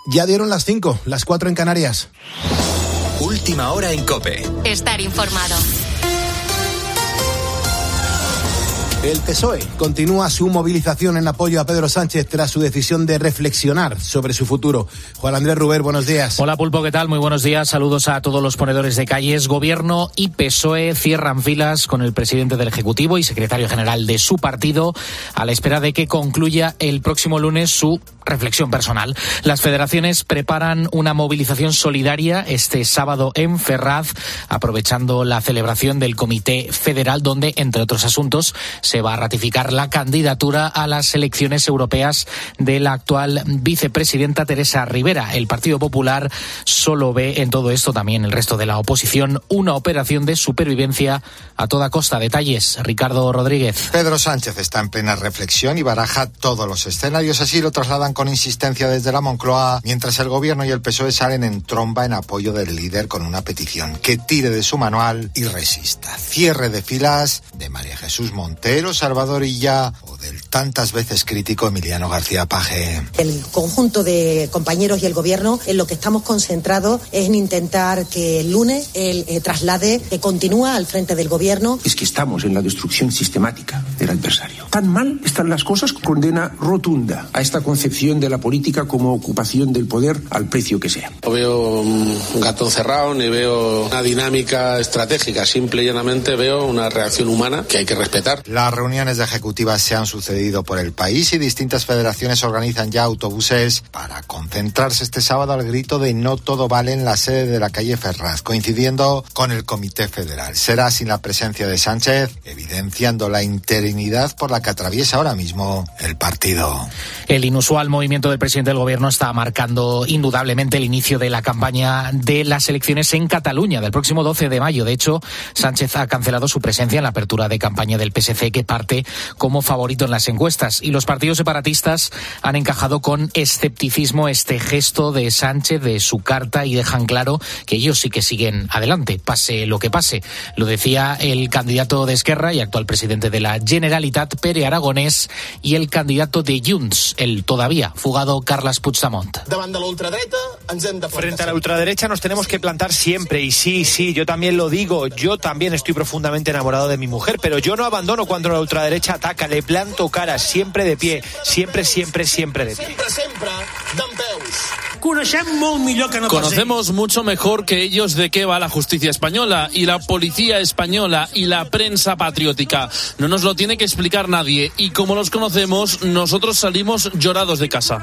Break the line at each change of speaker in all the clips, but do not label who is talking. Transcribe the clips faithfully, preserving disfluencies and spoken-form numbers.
Ya dieron las cinco, las cuatro en Canarias.
Última hora en COPE.
Estar informado.
El P S O E continúa su movilización en apoyo a Pedro Sánchez tras su decisión de reflexionar sobre su futuro. Juan Andrés Ruber, buenos días.
Hola Pulpo, ¿qué tal? Muy buenos días. Saludos a todos los ponedores de calles. Gobierno y P S O E cierran filas con el presidente del Ejecutivo y secretario general de su partido a la espera de que concluya el próximo lunes su reflexión personal. Las federaciones preparan una movilización solidaria este sábado en Ferraz, aprovechando la celebración del Comité Federal, donde, entre otros asuntos, se va a ratificar la candidatura a las elecciones europeas de la actual vicepresidenta Teresa Rivera. El Partido Popular solo ve en todo esto, también el resto de la oposición, una operación de supervivencia a toda costa. Detalles, Ricardo Rodríguez.
Pedro Sánchez está en plena reflexión y baraja todos los escenarios. Así lo trasladan con insistencia desde la Moncloa, mientras el Gobierno y el P S O E salen en tromba en apoyo del líder con una petición: que tire de su manual y resista. Cierre de filas de María Jesús Montero, Salvador Illa o del tantas veces crítico Emiliano García Paje.
El conjunto de compañeros y el Gobierno en lo que estamos concentrados es en intentar que el lunes él eh, traslade que continúa al frente del Gobierno.
Es que estamos en la destrucción sistemática del adversario. Tan mal están las cosas, condena rotunda a esta concepción de la política como ocupación del poder al precio que sea.
No veo un gato encerrado ni veo una dinámica estratégica, simple y llanamente veo una reacción humana que hay que respetar.
Las reuniones de ejecutivas se han sucedido por el país y distintas federaciones organizan ya autobuses para concentrarse este sábado al grito de no todo vale en la sede de la calle Ferraz, coincidiendo con el Comité Federal. Será sin la presencia de Sánchez, evidenciando la interinidad por la que atraviesa ahora mismo el partido.
El inusual movimiento del presidente del Gobierno está marcando indudablemente el inicio de la campaña de las elecciones en Cataluña del próximo doce de mayo. De hecho, Sánchez ha cancelado su presencia en la apertura de campaña del P S C, que parte como favorito en las encuestas. Y los partidos separatistas han encajado con escepticismo este gesto de Sánchez, de su carta, y dejan claro que ellos sí que siguen adelante, pase lo que pase. Lo decía el candidato de Esquerra y actual presidente de la Generalitat, Pere Aragonés, y el candidato de Junts, el todavía fugado Carles Puigdemont.
Frente a la ultraderecha nos tenemos que plantar siempre, y sí, sí, yo también lo digo, yo también estoy profundamente enamorado de mi mujer, pero yo no abandono cuando la ultraderecha ataca, le planto cara, siempre de pie, siempre, siempre, siempre de pie.
Conocemos mucho mejor que ellos de qué va la justicia española y la policía española y la prensa patriótica. No nos lo tiene que explicar nadie, y como los conocemos, nosotros salimos llorados de casa.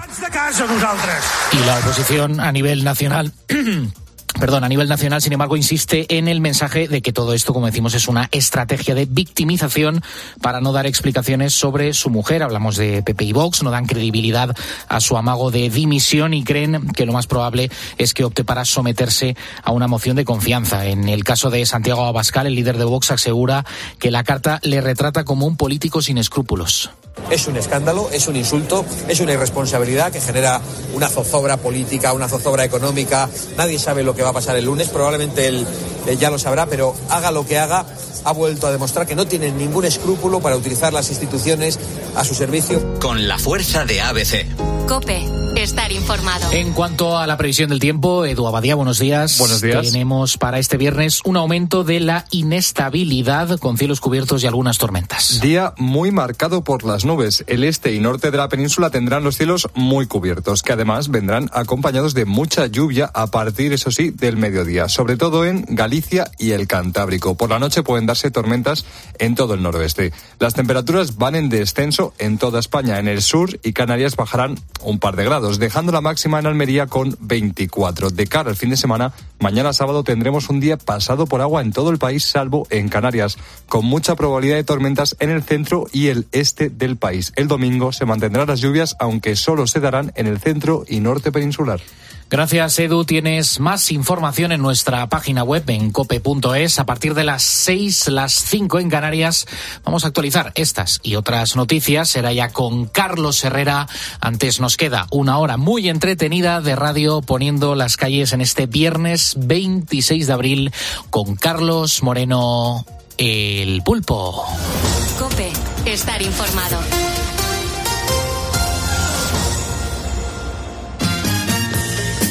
Y la oposición a nivel nacional... Perdón, a nivel nacional, sin embargo, insiste en el mensaje de que todo esto, como decimos, es una estrategia de victimización para no dar explicaciones sobre su mujer. Hablamos de P P y Vox, no dan credibilidad a su amago de dimisión y creen que lo más probable es que opte para someterse a una moción de confianza. En el caso de Santiago Abascal, el líder de Vox asegura que la carta le retrata como un político sin escrúpulos.
Es un escándalo, es un insulto, es una irresponsabilidad que genera una zozobra política, una zozobra económica. Nadie sabe lo que va a pasar el lunes, probablemente él eh, ya lo sabrá, pero haga lo que haga, ha vuelto a demostrar que no tiene ningún escrúpulo para utilizar las instituciones a su servicio.
Con la fuerza de A B C.
COPE, estar informado.
En cuanto a la previsión del tiempo, Edu Abadía, buenos días.
Buenos días.
Tenemos para este viernes un aumento de la inestabilidad con cielos cubiertos y algunas tormentas.
Día muy marcado por las nubes. El este y norte de la península tendrán los cielos muy cubiertos, que además vendrán acompañados de mucha lluvia a partir, eso sí, del mediodía, sobre todo en Galicia y el Cantábrico. Por la noche pueden darse tormentas en todo el noroeste. Las temperaturas van en descenso en toda España. En el sur y Canarias bajarán un par de grados, dejando la máxima en Almería con veinticuatro. De cara al fin de semana, mañana sábado tendremos un día pasado por agua en todo el país, salvo en Canarias, con mucha probabilidad de tormentas en el centro y el este del país. El domingo se mantendrán las lluvias, aunque solo se darán en el centro y norte peninsular.
Gracias, Edu. Tienes más información en nuestra página web en cope punto es. A partir de las seis, las cinco en Canarias, vamos a actualizar estas y otras noticias. Será ya con Carlos Herrera. Antes nos queda una hora muy entretenida de radio poniendo las calles en este viernes veintiséis de abril con Carlos Moreno, el Pulpo.
COPE, estar informado.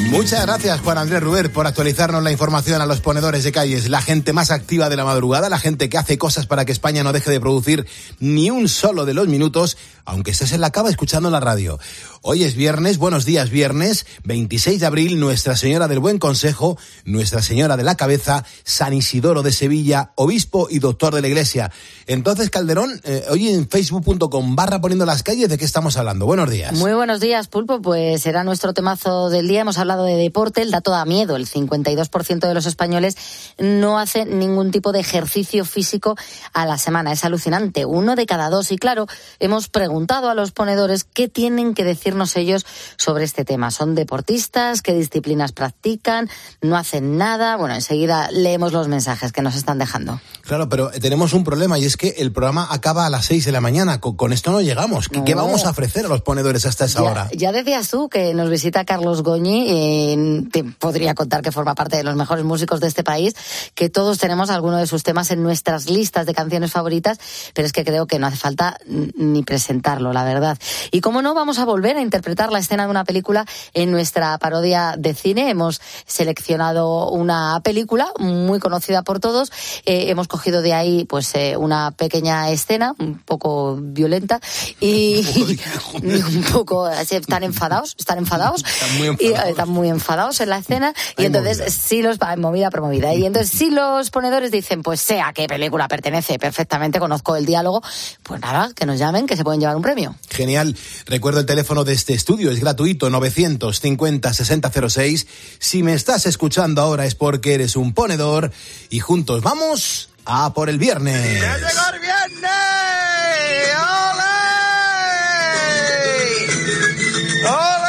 Muchas gracias, Juan Andrés Ruber, por actualizarnos la información a los ponedores de calles. La gente más activa de la madrugada, la gente que hace cosas para que España no deje de producir ni un solo de los minutos, aunque estés en la cama escuchando la radio. Hoy es viernes, buenos días viernes, veintiséis de abril, Nuestra Señora del Buen Consejo, Nuestra Señora de la Cabeza, San Isidoro de Sevilla, obispo y doctor de la Iglesia. Entonces, Calderón, eh, hoy en facebook punto com barra poniendo las calles, ¿de qué estamos hablando? Buenos días.
Muy buenos días, Pulpo, pues será nuestro temazo del día. Hemos hablado de deporte, el dato da miedo, el cincuenta y dos por ciento de los españoles no hace ningún tipo de ejercicio físico a la semana. Es alucinante, uno de cada dos. Y claro, hemos preguntado a los ponedores qué tienen que decirnos ellos sobre este tema. ¿Son deportistas? ¿Qué disciplinas practican? ¿No hacen nada? Bueno, enseguida leemos los mensajes que nos están dejando.
Claro, pero tenemos un problema y es que el programa acaba a las seis de la mañana. Con, con esto no llegamos. ¿Qué, no. ¿Qué vamos a ofrecer a los ponedores hasta esa
ya,
hora?
Ya decías tú que nos visita Carlos Goñi, eh, te podría contar que forma parte de los mejores músicos de este país, que todos tenemos alguno de sus temas en nuestras listas de canciones favoritas, pero es que creo que no hace falta ni presentarlo, la verdad. Y como no, vamos a volver a interpretar la escena de una película en nuestra parodia de cine. Hemos seleccionado una película muy conocida por todos, eh, hemos cogido de ahí pues eh, una pequeña escena un poco violenta y un poco así, están enfadados, están enfadados,
están muy enfadados,
y, eh, están muy enfadados en la escena y hay entonces movida. si los hay movida promovida y entonces si los ponedores dicen pues sé a qué película pertenece perfectamente, conozco el diálogo, pues nada, que nos llamen, que se pueden llevar un premio.
Genial. Recuerdo el teléfono de este estudio, es gratuito, novecientos cincuenta sesenta cero seis. Si me estás escuchando ahora es porque eres un ponedor y juntos vamos a por el viernes.
¡Ya llegó el viernes! ¡Ole! ¡Ole!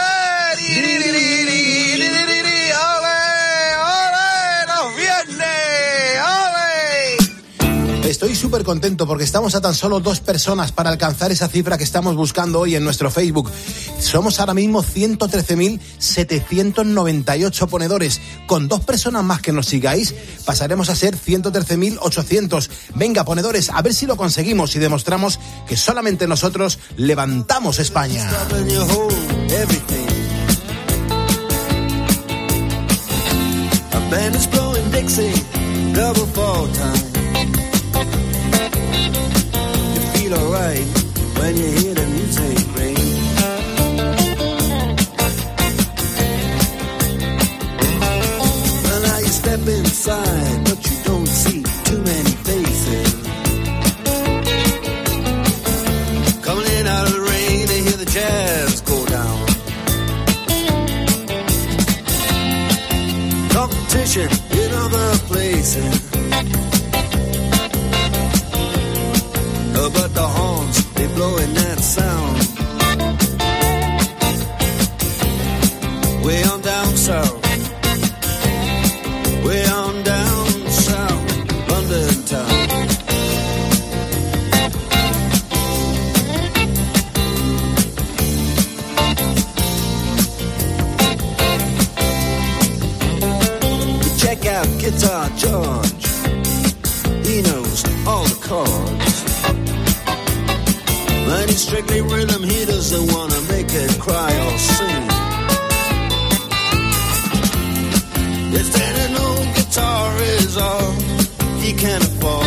Estoy súper contento porque estamos a tan solo dos personas para alcanzar esa cifra que estamos buscando hoy en nuestro Facebook. Somos ahora mismo ciento trece mil setecientos noventa y ocho ponedores. Con dos personas más que nos sigáis, pasaremos a ser ciento trece mil ochocientos. Venga, ponedores, a ver si lo conseguimos y demostramos que solamente nosotros levantamos España.
Feel alright when you hear the music ring. Well, now you step inside, but you don't see too many faces. Coming in out of the rain to hear the jazz go down. Competition in other places. Oh, but the horns, they blowing that sound. Way on down south. Way on down south. London town. Check out Guitar George. He knows all the chords. But he's strictly rhythm, he doesn't want to make it cry or sing. If that an old guitar is all he can afford,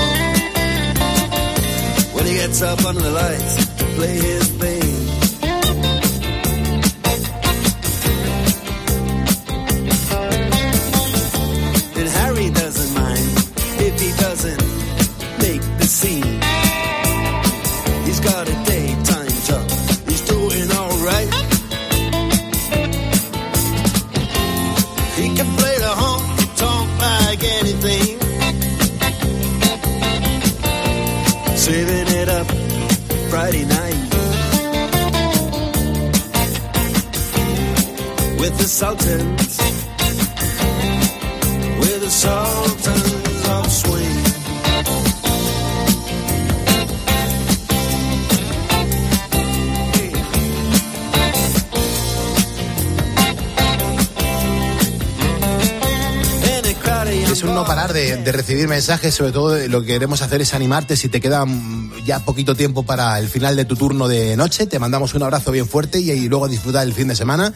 when he gets up under the lights to play his thing. And Harry doesn't mind if he doesn't make the scene. He's got a daytime job, he's doing alright. He can play the honky-tonk like anything, saving it up Friday night with the Sultans, with the Sultans of Swing.
Es un no parar de, de recibir mensajes, sobre todo lo que queremos hacer es animarte. Si te queda ya poquito tiempo para el final de tu turno de noche, te mandamos un abrazo bien fuerte y, y luego disfrutar el fin de semana.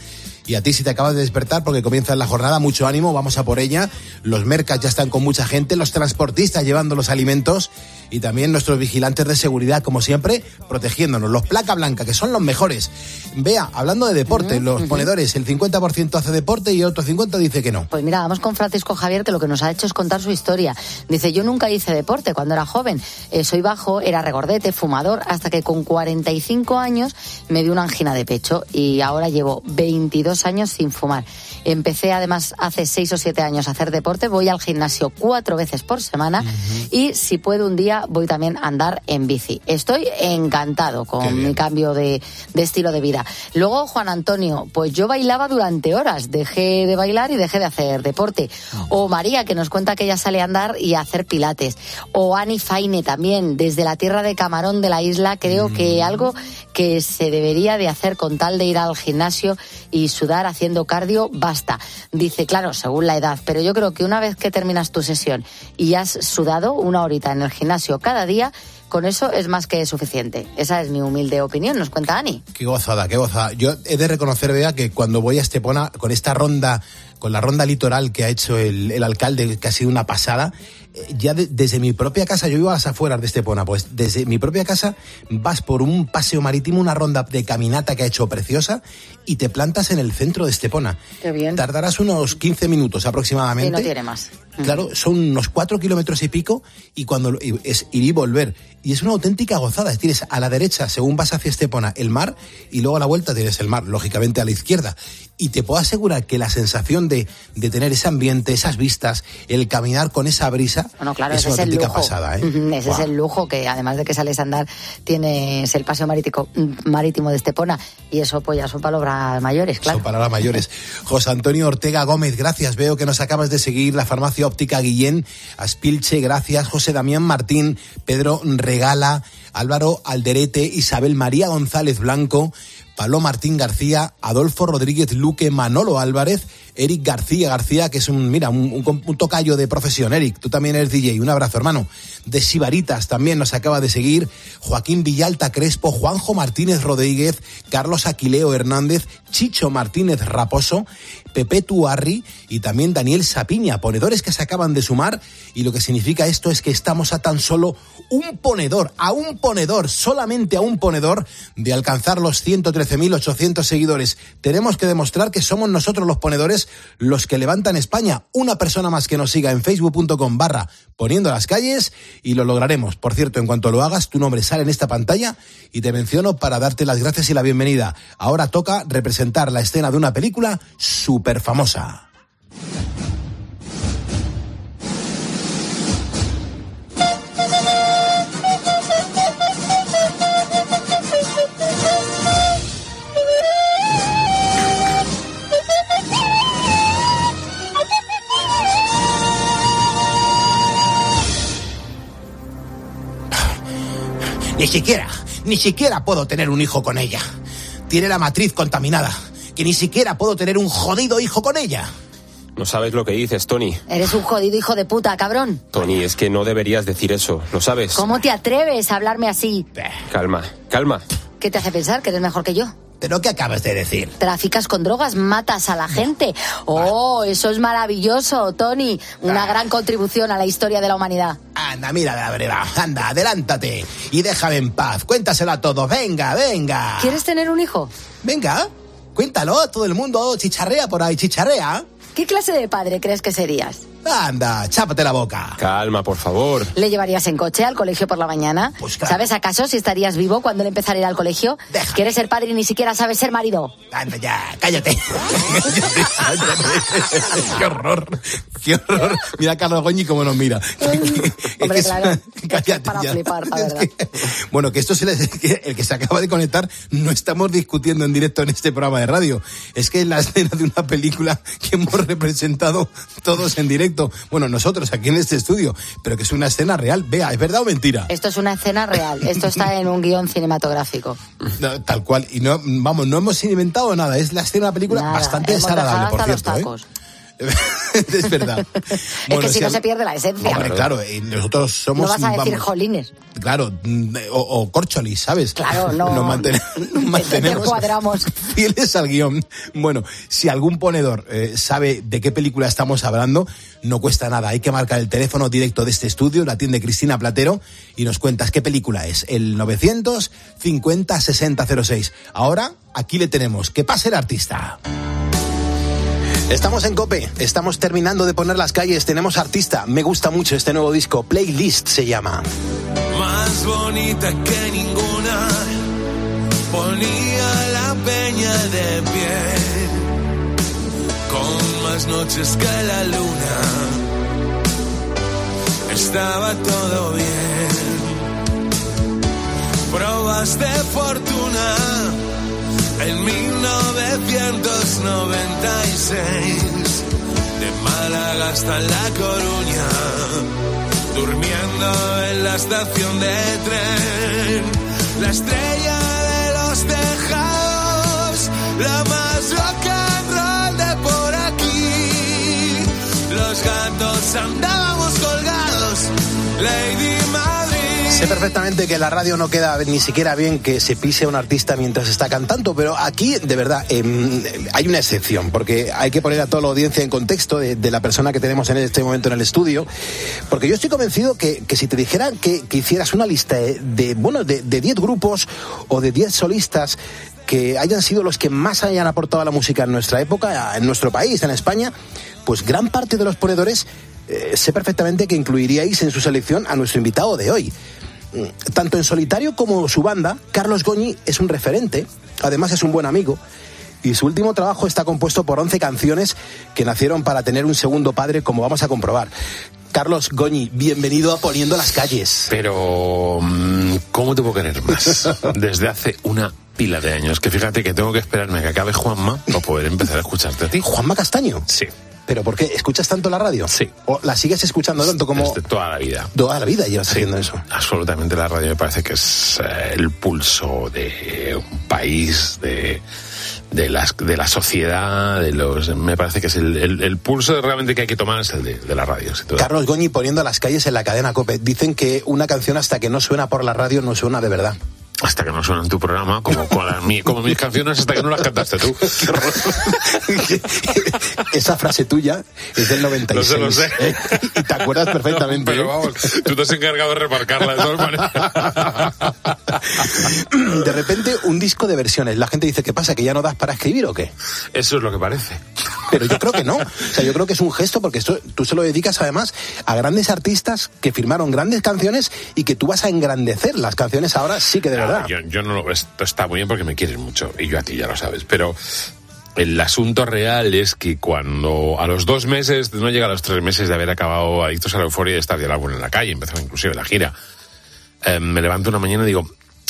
Y a ti, si te acabas de despertar porque comienza la jornada, mucho ánimo, vamos a por ella. Los mercas ya están con mucha gente, los transportistas llevando los alimentos y también nuestros vigilantes de seguridad, como siempre, protegiéndonos. Los placa blanca, que son los mejores. Vea, hablando de deporte, uh-huh, los uh-huh. ponedores, el cincuenta por ciento hace deporte y el otro cincuenta por ciento dice que no.
Pues mira, vamos con Francisco Javier, que lo que nos ha hecho es contar su historia. Dice, yo nunca hice deporte cuando era joven. Eh, soy bajo, era regordete, fumador, hasta que con cuarenta y cinco años me dio una angina de pecho y ahora llevo veintidós años sin fumar. Empecé además hace seis o siete años a hacer deporte, voy al gimnasio cuatro veces por semana uh-huh. y si puedo un día voy también a andar en bici. Estoy encantado con mi cambio de, de estilo de vida. Luego Juan Antonio, pues yo bailaba durante horas, dejé de bailar y dejé de hacer deporte. O María, que nos cuenta que ella sale a andar y a hacer pilates. O Ani Faine también, desde la tierra de Camarón de la isla, creo mm. que algo que se debería de hacer con tal de ir al gimnasio y sudar haciendo cardio, basta. Dice, claro, según la edad, pero yo creo que una vez que terminas tu sesión y has sudado una horita en el gimnasio cada día, con eso es más que suficiente. Esa es mi humilde opinión, nos cuenta Ani.
Qué gozada, qué gozada. Yo he de reconocer, Bea, que cuando voy a Estepona, con esta ronda, con la ronda litoral que ha hecho el, el alcalde, que ha sido una pasada, ya de, desde mi propia casa, yo iba a las afueras de Estepona, pues desde mi propia casa vas por un paseo marítimo, una ronda de caminata que ha hecho preciosa y te plantas en el centro de Estepona.
Qué bien.
Tardarás unos quince minutos aproximadamente.
Y no tiene más.
Claro, son unos cuatro kilómetros y pico y cuando es ir y volver. Y es una auténtica gozada. Tienes a la derecha, según vas hacia Estepona, el mar y luego a la vuelta tienes el mar, lógicamente a la izquierda. Y te puedo asegurar que la sensación de, de tener ese ambiente, esas vistas, el caminar con esa brisa,
bueno, claro,
es
ese
una
es el
auténtica
lujo.
pasada. ¿eh?
Uh-huh, ese
wow.
es el lujo, que además de que sales a andar, tienes el paseo marítimo, marítimo de Estepona. Y eso pues ya son palabras mayores, claro.
Son palabras mayores. José Antonio Ortega Gómez, gracias. Veo que nos acabas de seguir. La farmacia óptica Guillén, Aspilche, gracias. José Damián Martín, Pedro Regala, Álvaro Alderete, Isabel María González Blanco, Pablo Martín García, Adolfo Rodríguez Luque, Manolo Álvarez, Eric García García, que es un, mira, un, un, un tocayo de profesión. Eric, tú también eres D J, un abrazo, hermano. De Sibaritas también nos acaba de seguir Joaquín Villalta Crespo, Juanjo Martínez Rodríguez, Carlos Aquileo Hernández, Chicho Martínez Raposo, Pepe Tuarri y también Daniel Sapiña, ponedores que se acaban de sumar, y lo que significa esto es que estamos a tan solo un ponedor, a un ponedor, solamente a un ponedor de alcanzar los ciento trece mil ochocientos seguidores. Tenemos que demostrar que somos nosotros los ponedores los que levantan España. Una persona más que nos siga en facebook.com barra poniendo las calles y lo lograremos. Por cierto, en cuanto lo hagas, tu nombre sale en esta pantalla y te menciono para darte las gracias y la bienvenida. Ahora toca representar la escena de una película súper famosa. Ni siquiera, ni siquiera puedo tener un hijo con ella. Tiene la matriz contaminada, que ni siquiera puedo tener un jodido hijo con ella.
No sabes lo que dices, Tony.
Eres un jodido hijo de puta, cabrón.
Tony, es que no deberías decir eso, ¿lo sabes?
¿Cómo te atreves a hablarme así?
Calma, calma.
¿Qué te hace pensar que eres mejor que yo?
¿Pero qué acabas de decir?
Traficas con drogas, matas a la gente. Oh, eso es maravilloso, Tony. Una gran contribución a la historia de la humanidad.
Anda, mira la breva. Anda, adelántate. Y déjame en paz. Cuéntaselo a todos. Venga, venga.
¿Quieres tener un hijo?
Venga, cuéntalo a todo el mundo. Chicharrea por ahí, chicharrea.
¿Qué clase de padre crees que serías?
Anda, chápate la boca.
Calma, por favor.
¿Le llevarías en coche al colegio por la mañana?
Pues claro.
¿Sabes acaso si estarías vivo cuando él empezara a ir al colegio?
Déjame.
¿Quieres ser padre y ni siquiera sabes ser marido?
Anda ya, cállate. Qué horror, qué horror. Mira a Carlos Goñi cómo nos mira.
Hombre, es claro.
Cállate
para
ya.
flipar, la verdad.
Que, bueno, que esto es el que, el que se acaba de conectar, no estamos discutiendo en directo en este programa de radio. Es que es la escena de una película que hemos representado todos en directo. Bueno, nosotros aquí en este estudio, pero que es una escena real. Vea, ¿es verdad o mentira?
Esto es una escena real. Esto está en un guión cinematográfico.
No, tal cual. Y no, vamos, no hemos inventado nada. Es la escena de una película
nada,
bastante desagradable, por cierto. ¿eh? Es verdad.
Es
Bueno,
que si,
si
no
al-
se pierde la esencia.
Hombre, claro, y nosotros somos...
No vas a decir
vamos,
jolines.
claro, mm, o, o corcholis, ¿sabes?
Claro, no.
Nos, mantene- nos mantenemos
cuadramos.
fieles al guión. Bueno, si algún ponedor eh, sabe de qué película estamos hablando, no cuesta nada. Hay que marcar el teléfono directo de este estudio, la atiende Cristina Platero, y nos cuentas qué película es. El novecientos cincuenta sesenta cero seis. Ahora, aquí le tenemos. Que pase el artista. Estamos en COPE, estamos terminando de poner las calles, tenemos artista. Me gusta mucho este nuevo disco, Playlist se llama.
Más bonita que ninguna, ponía la peña de pie, con más noches que la luna, estaba todo bien. Pruebas de fortuna en mil novecientos noventa y seis, de Málaga hasta La Coruña, durmiendo en la estación de tren, la estrella de los tejados, la más rock and roll de por aquí, los gatos andábamos colgados, Lady Madrid.
Sé perfectamente que en la radio no queda ni siquiera bien que se pise a un artista mientras está cantando, pero aquí, de verdad, eh, hay una excepción, porque hay que poner a toda la audiencia en contexto de, de la persona que tenemos en este momento en el estudio, porque yo estoy convencido que, que si te dijeran que, que hicieras una lista de, de bueno, de diez grupos o de diez solistas que hayan sido los que más hayan aportado a la música en nuestra época, en nuestro país, en España, pues gran parte de los ponedores eh, sé perfectamente que incluiríais en su selección a nuestro invitado de hoy. Tanto en solitario como su banda, Carlos Goñi es un referente, además es un buen amigo, y su último trabajo está compuesto por once canciones que nacieron para tener un segundo padre, como vamos a comprobar. Carlos Goñi, bienvenido a Poniendo las Calles.
Pero, ¿cómo te puedo querer más? Desde hace una pila de años, que fíjate que tengo que esperarme a que acabe Juanma para poder empezar a escucharte a ti.
¿Juanma Castaño?
Sí.
¿Pero por qué? ¿Escuchas tanto la radio?
Sí.
¿O la sigues escuchando tanto como...?
Desde toda la vida.
Toda la vida llevas
sí,
haciendo eso.
Absolutamente, la radio me parece que es eh, el pulso de un país, de, de, las, de la sociedad, de los... Me parece que es el, el, el pulso realmente que hay que tomar es el de, de la radio.
Carlos Goñi Poniendo las Calles en la cadena COPE. Dicen que una canción hasta que no suena por la radio no suena de verdad.
Hasta que no suena en tu programa, como, con la, mi, como mis canciones, hasta que no las cantaste tú.
Esa frase tuya es del noventa y seis.
No se lo sé.
¿Eh? Y te acuerdas perfectamente.
Pero vamos, tú te has encargado de remarcarla de todas maneras.
De repente, un disco de versiones. La gente dice, ¿qué pasa? ¿Que ya no das para escribir o qué?
Eso es lo que parece.
Pero yo creo que no. O sea, yo creo que es un gesto porque esto, tú se lo dedicas además a grandes artistas que firmaron grandes canciones y que tú vas a engrandecer las canciones ahora sí que de verdad.
Yo, yo no lo, esto está muy bien porque me quieres mucho y yo a ti ya lo sabes, pero el asunto real es que cuando a los dos meses, no llega a los tres meses de haber acabado Adictos a la Euforia y de estar ya el álbum en la calle, empezó inclusive la gira, eh, me levanto una mañana y digo,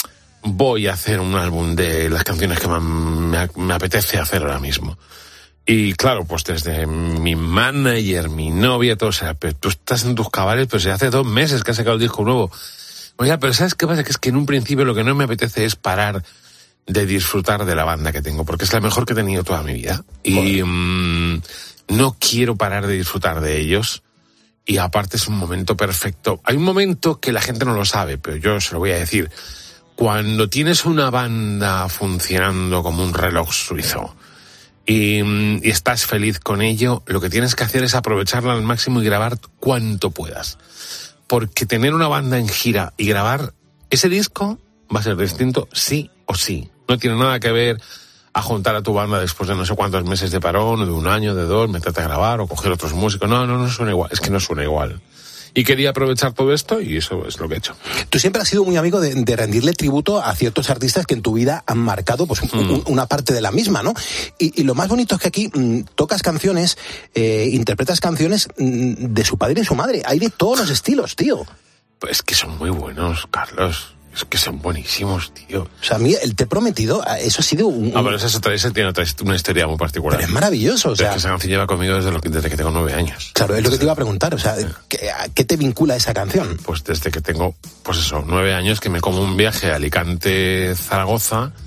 voy a hacer un álbum de las canciones que me, me, me apetece hacer ahora mismo. Y claro, pues desde mi manager, mi novia, todo, o sea, pero tú estás en tus cabales, pero se hace dos meses que has sacado el disco nuevo. Oye, pero ¿sabes qué pasa? Que es que en un principio lo que no me apetece es parar de disfrutar de la banda que tengo, porque es la mejor que he tenido toda mi vida. Y mmm, no quiero parar de disfrutar de ellos. Y aparte es un momento perfecto. Hay un momento que la gente no lo sabe, pero yo se lo voy a decir. Cuando tienes una banda funcionando como un reloj suizo y, y estás feliz con ello, lo que tienes que hacer es aprovecharla al máximo y grabar cuanto puedas. Porque tener una banda en gira y grabar ese disco va a ser distinto sí o sí. No tiene nada que ver a juntar a tu banda después de no sé cuántos meses de parón, o de un año, de dos, meterte a grabar o coger otros músicos. No, no, no suena igual. Es que no suena igual. Y quería aprovechar todo esto y eso es lo que he hecho.
Tú siempre has sido muy amigo de, de rendirle tributo a ciertos artistas que en tu vida han marcado pues mm. un, una parte de la misma, ¿no? Y, y lo más bonito es que aquí mmm, tocas canciones, eh, interpretas canciones mmm, de su padre y de su madre. Hay de todos los estilos, tío.
Pues que son muy buenos, Carlos. Es que son buenísimos, tío.
O sea, a mí, el Te he prometido, eso ha sido un...
Ah, pero esa, otra, esa tiene otra, una historia muy particular.
Pero es maravilloso, o sea...
Es que esa canción lleva conmigo desde, lo, desde que tengo nueve años.
Claro, es lo que te iba a preguntar, o sea, ¿qué, ¿qué te vincula esa canción?
Pues desde que tengo, pues eso, nueve años, que me como un viaje a Alicante-Zaragoza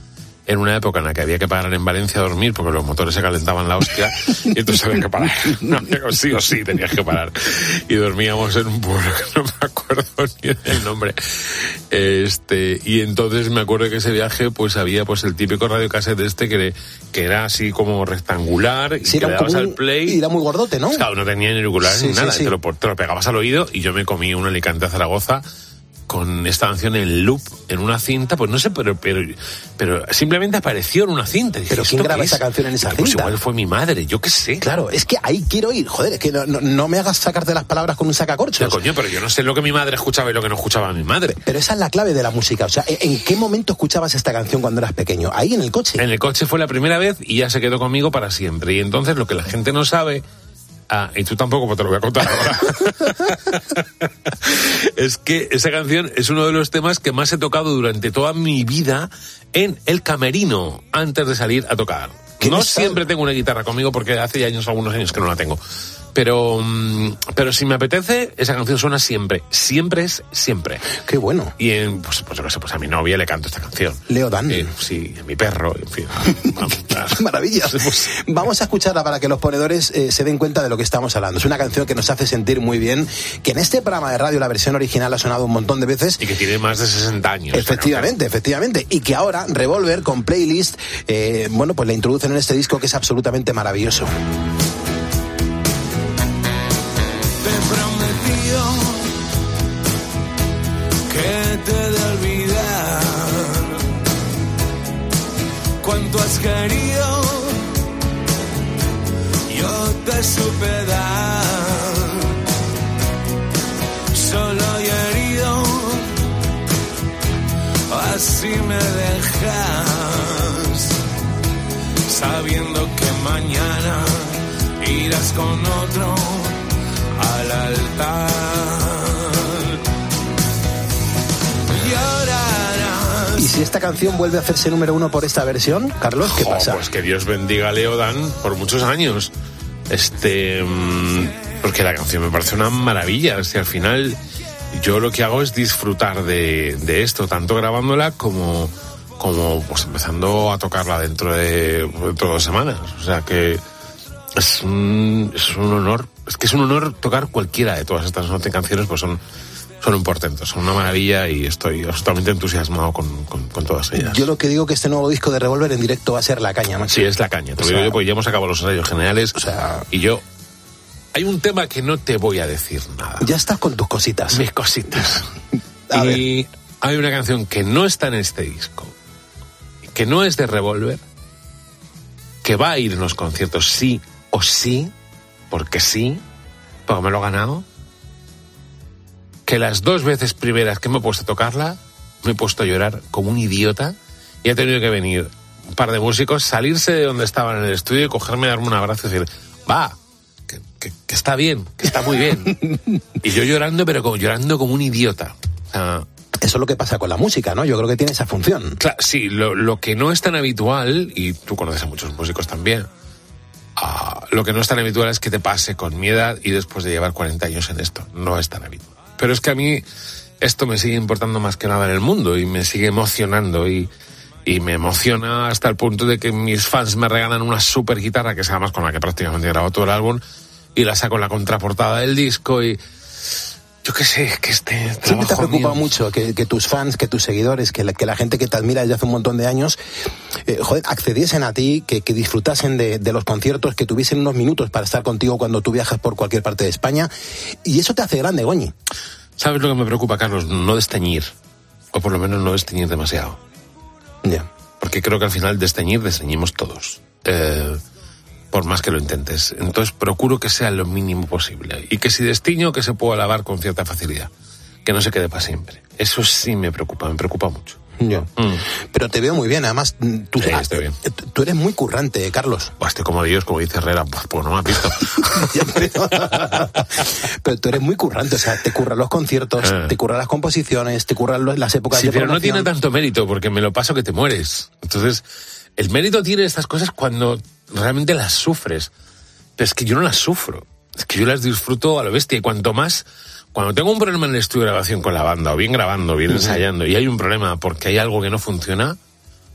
en una época en la que había que parar en Valencia a dormir porque los motores se calentaban la hostia y entonces había que parar. No, sí o sí tenías que parar. Y dormíamos en un pueblo que no me acuerdo ni del nombre. Este, y entonces me acuerdo que ese viaje pues había pues el típico radiocassette este que, que era así como rectangular y
sí,
que le dabas al play.
Y era muy gordote, ¿no?
Claro, no tenía ni auriculares
sí,
ni nada.
Sí, sí.
Y te lo, te lo pegabas al oído y yo me comí un Alicante a Zaragoza con esta canción en loop, en una cinta, pues no sé, pero pero, pero simplemente apareció en una cinta. Dije,
¿pero quién graba
es?
esa canción en esa
pues
cinta?
Igual fue mi madre, yo qué sé.
Claro, es que ahí quiero ir. Joder, es que no, no, no me hagas sacarte las palabras con un sacacorchos.
No, coño, pero yo no sé lo que mi madre escuchaba y lo que no escuchaba mi madre.
Pero esa es la clave de la música. O sea, ¿en qué momento escuchabas esta canción cuando eras pequeño? Ahí, en el coche.
En el coche fue la primera vez y ya se quedó conmigo para siempre. Y entonces lo que la gente no sabe... Ah, y tú tampoco, pues te lo voy a contar ahora. Es que esa canción es uno de los temas que más he tocado durante toda mi vida en el camerino antes de salir a tocar. No siempre tengo una guitarra conmigo porque hace ya años, algunos años que no la tengo. Pero, pero si me apetece, esa canción suena siempre. Siempre es siempre.
Qué bueno.
Y en, pues, pues, yo no sé, pues a mi novia le canto esta canción.
Leo Dan.
Eh, sí, a mi perro, en fin.
Maravilla. Pues, vamos a escucharla para que los ponedores eh, se den cuenta de lo que estamos hablando. Es una canción que nos hace sentir muy bien, que en este programa de radio la versión original ha sonado un montón de veces.
Y que tiene más de sesenta años.
Efectivamente, efectivamente. Y que ahora Revolver con Playlist, eh, bueno, pues la introducen en este disco que es absolutamente maravilloso.
Que te he de olvidar cuánto has querido, yo te supe dar, solo y herido, así me dejas, sabiendo que mañana irás con otro al altar.
Y si esta canción vuelve a hacerse número uno por esta versión, Carlos, ¿qué
oh,
pasa?
Pues que Dios bendiga a Leo Dan por muchos años. Este, porque la canción me parece una maravilla. O sea, al final yo lo que hago es disfrutar de, de esto, tanto grabándola como, como pues empezando a tocarla dentro de, dentro de dos semanas. O sea que es un, es un honor. Es que es un honor tocar cualquiera de todas estas once canciones, pues son... son importantes, son una maravilla y estoy totalmente entusiasmado con, con, con todas ellas.
Yo lo que digo que este nuevo disco de Revolver en directo va a ser la caña, macho.
Sí, es la caña, te lo digo yo, porque ya hemos acabado los ensayos generales,
o sea,
y yo... Hay un tema que no te voy a decir nada.
Ya estás con tus cositas.
Mis cositas.
a
y
ver.
Hay una canción que no está en este disco, que no es de Revolver, que va a ir en los conciertos sí o sí, porque sí, porque me lo he ganado, que las dos veces primeras que me he puesto a tocarla, me he puesto a llorar como un idiota y ha tenido que venir un par de músicos, salirse de donde estaban en el estudio y cogerme, darme un abrazo y decir, va, que, que, que está bien, que está muy bien. Y yo llorando, pero como, llorando como un idiota. O sea,
eso es lo que pasa con la música, ¿no? Yo creo que tiene esa función.
Claro, sí, lo, lo que no es tan habitual, y tú conoces a muchos músicos también, uh, lo que no es tan habitual es que te pase con mi edad y después de llevar cuarenta años en esto. No es tan habitual. Pero es que a mí esto me sigue importando más que nada en el mundo y me sigue emocionando y, y me emociona hasta el punto de que mis fans me regalan una super guitarra, que es además con la que prácticamente he grabado todo el álbum, y la saco en la contraportada del disco y yo qué sé, que este
siempre te ha preocupado
mío.
mucho que, que tus fans, que tus seguidores, que la, que la gente que te admira desde hace un montón de años, eh, joder, accediesen a ti, que, que disfrutasen de, de los conciertos, que tuviesen unos minutos para estar contigo cuando tú viajas por cualquier parte de España. Y eso te hace grande, Goñi.
¿Sabes lo que me preocupa, Carlos? No desteñir, o por lo menos no desteñir demasiado.
Ya. Yeah.
Porque creo que al final desteñir, desteñimos todos. Eh... por más que lo intentes. Entonces procuro que sea lo mínimo posible. Y que si destiño, que se pueda lavar con cierta facilidad. Que no se quede para siempre. Eso sí me preocupa, me preocupa mucho.
Yo. Mm. Pero te veo muy bien, además tú,
sí, estoy bien.
Tú eres muy currante, Carlos.
Pues estoy como Dios, como dice Herrera, pues, pues no me has visto.
Pero tú eres muy currante, o sea, te curran los conciertos, eh. te curran las composiciones, te curran los, las épocas
sí,
de
pero
promoción.
No tiene tanto mérito, porque me lo paso que te mueres. Entonces, el mérito tiene estas cosas cuando realmente las sufres. Pero es que yo no las sufro. Es que yo las disfruto a lo bestia. Y cuanto más... Cuando tengo un problema en el estudio de grabación con la banda, o bien grabando, o bien uh-huh. ensayando, y hay un problema porque hay algo que no funciona,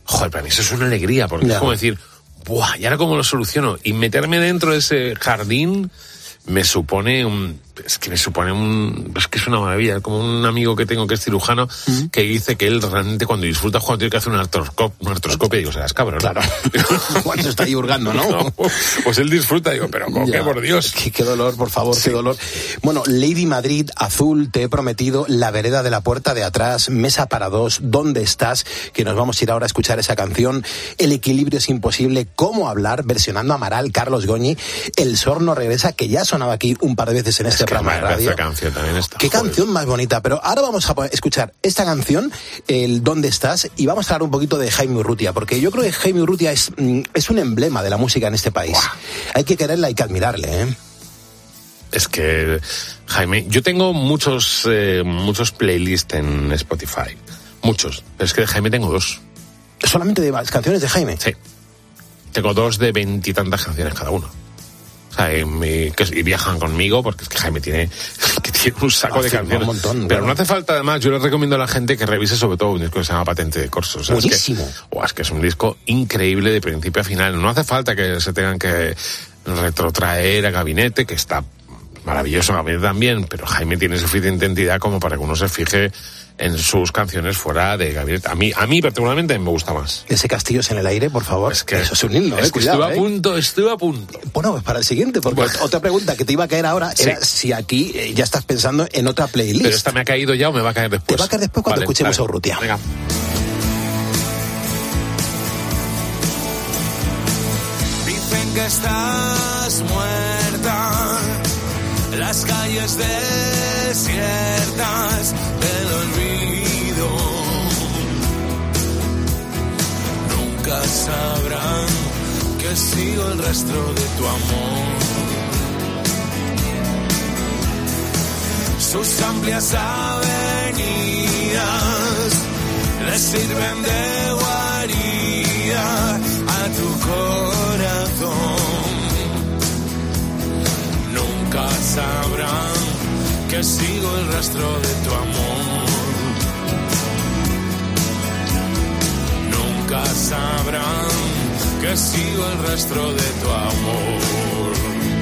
joder, para mí eso es una alegría, porque ya. es como decir, ¡buah! ¿Y ahora cómo lo soluciono? Y meterme dentro de ese jardín me supone un... Es que me supone un... Es que es una maravilla. Como un amigo que tengo que es cirujano, uh-huh. que dice que él realmente cuando disfruta cuando tiene que hacer un artroscopio, un artroscopio digo, serás cabrón.
Claro. Cuando está ahí hurgando, ¿no?
no pues él disfruta, digo, pero ¿cómo que por Dios?
Qué, qué dolor, por favor, sí. qué dolor. Bueno, Lady Madrid, Azul, Te he prometido, La vereda de la puerta de atrás, Mesa para dos, ¿Dónde estás? Que nos vamos a ir ahora a escuchar esa canción. El equilibrio es imposible, Cómo hablar, versionando a Amaral, Carlos Goñi. El Sorno regresa, que ya sonaba aquí un par de veces en este
es
programa de radio.
Canción también está.
Qué
Joder.
canción más bonita, pero ahora vamos a escuchar esta canción, el ¿Dónde estás? Y vamos a hablar un poquito de Jaime Urrutia, porque yo creo que Jaime Urrutia es, es un emblema de la música en este país. Buah. Hay que quererla, hay que admirarle, ¿eh?
Es que, Jaime, yo tengo muchos, eh, muchos playlists en Spotify. Muchos. Pero es que de Jaime tengo dos.
¿Solamente de las canciones de Jaime?
Sí. Tengo dos de veintitantas canciones cada uno. O sea, y, y, y viajan conmigo, porque es que Jaime tiene, que tiene un saco de canciones.
Un montón,
pero
claro.
no hace falta, además, yo les recomiendo a la gente que revise sobre todo un disco que se llama Patente de Corso. O sea,
buenísimo.
Es que, oh, es que es un disco increíble de principio a final. No hace falta que se tengan que retrotraer a Gabinete, que está maravilloso Gabinete también, pero Jaime tiene suficiente entidad como para que uno se fije en sus canciones fuera de Gabinete. A mí, a mí particularmente me gusta más.
Ese Castillos en el aire, por favor.
Es que
eso es un himno,
es
eh,
que
cuidado,
estuve
eh.
a punto, estuve a punto.
Bueno, pues para el siguiente, porque bueno. otra pregunta que te iba a caer ahora sí. era si aquí eh, ya estás pensando en otra playlist.
Pero esta me ha caído ya o me va a caer después.
Te va a caer después cuando
vale,
escuchemos
vale.
a Urrutia.
Venga.
Dicen que estás muerta, las calles desiertas del olvido. Nunca sabrán que sigo el rastro de tu amor. Sus amplias avenidas le sirven de guarida a tu corazón. Nunca sabrán que sigo el rastro de tu amor. Nunca sabrán que sigo el rastro de tu amor.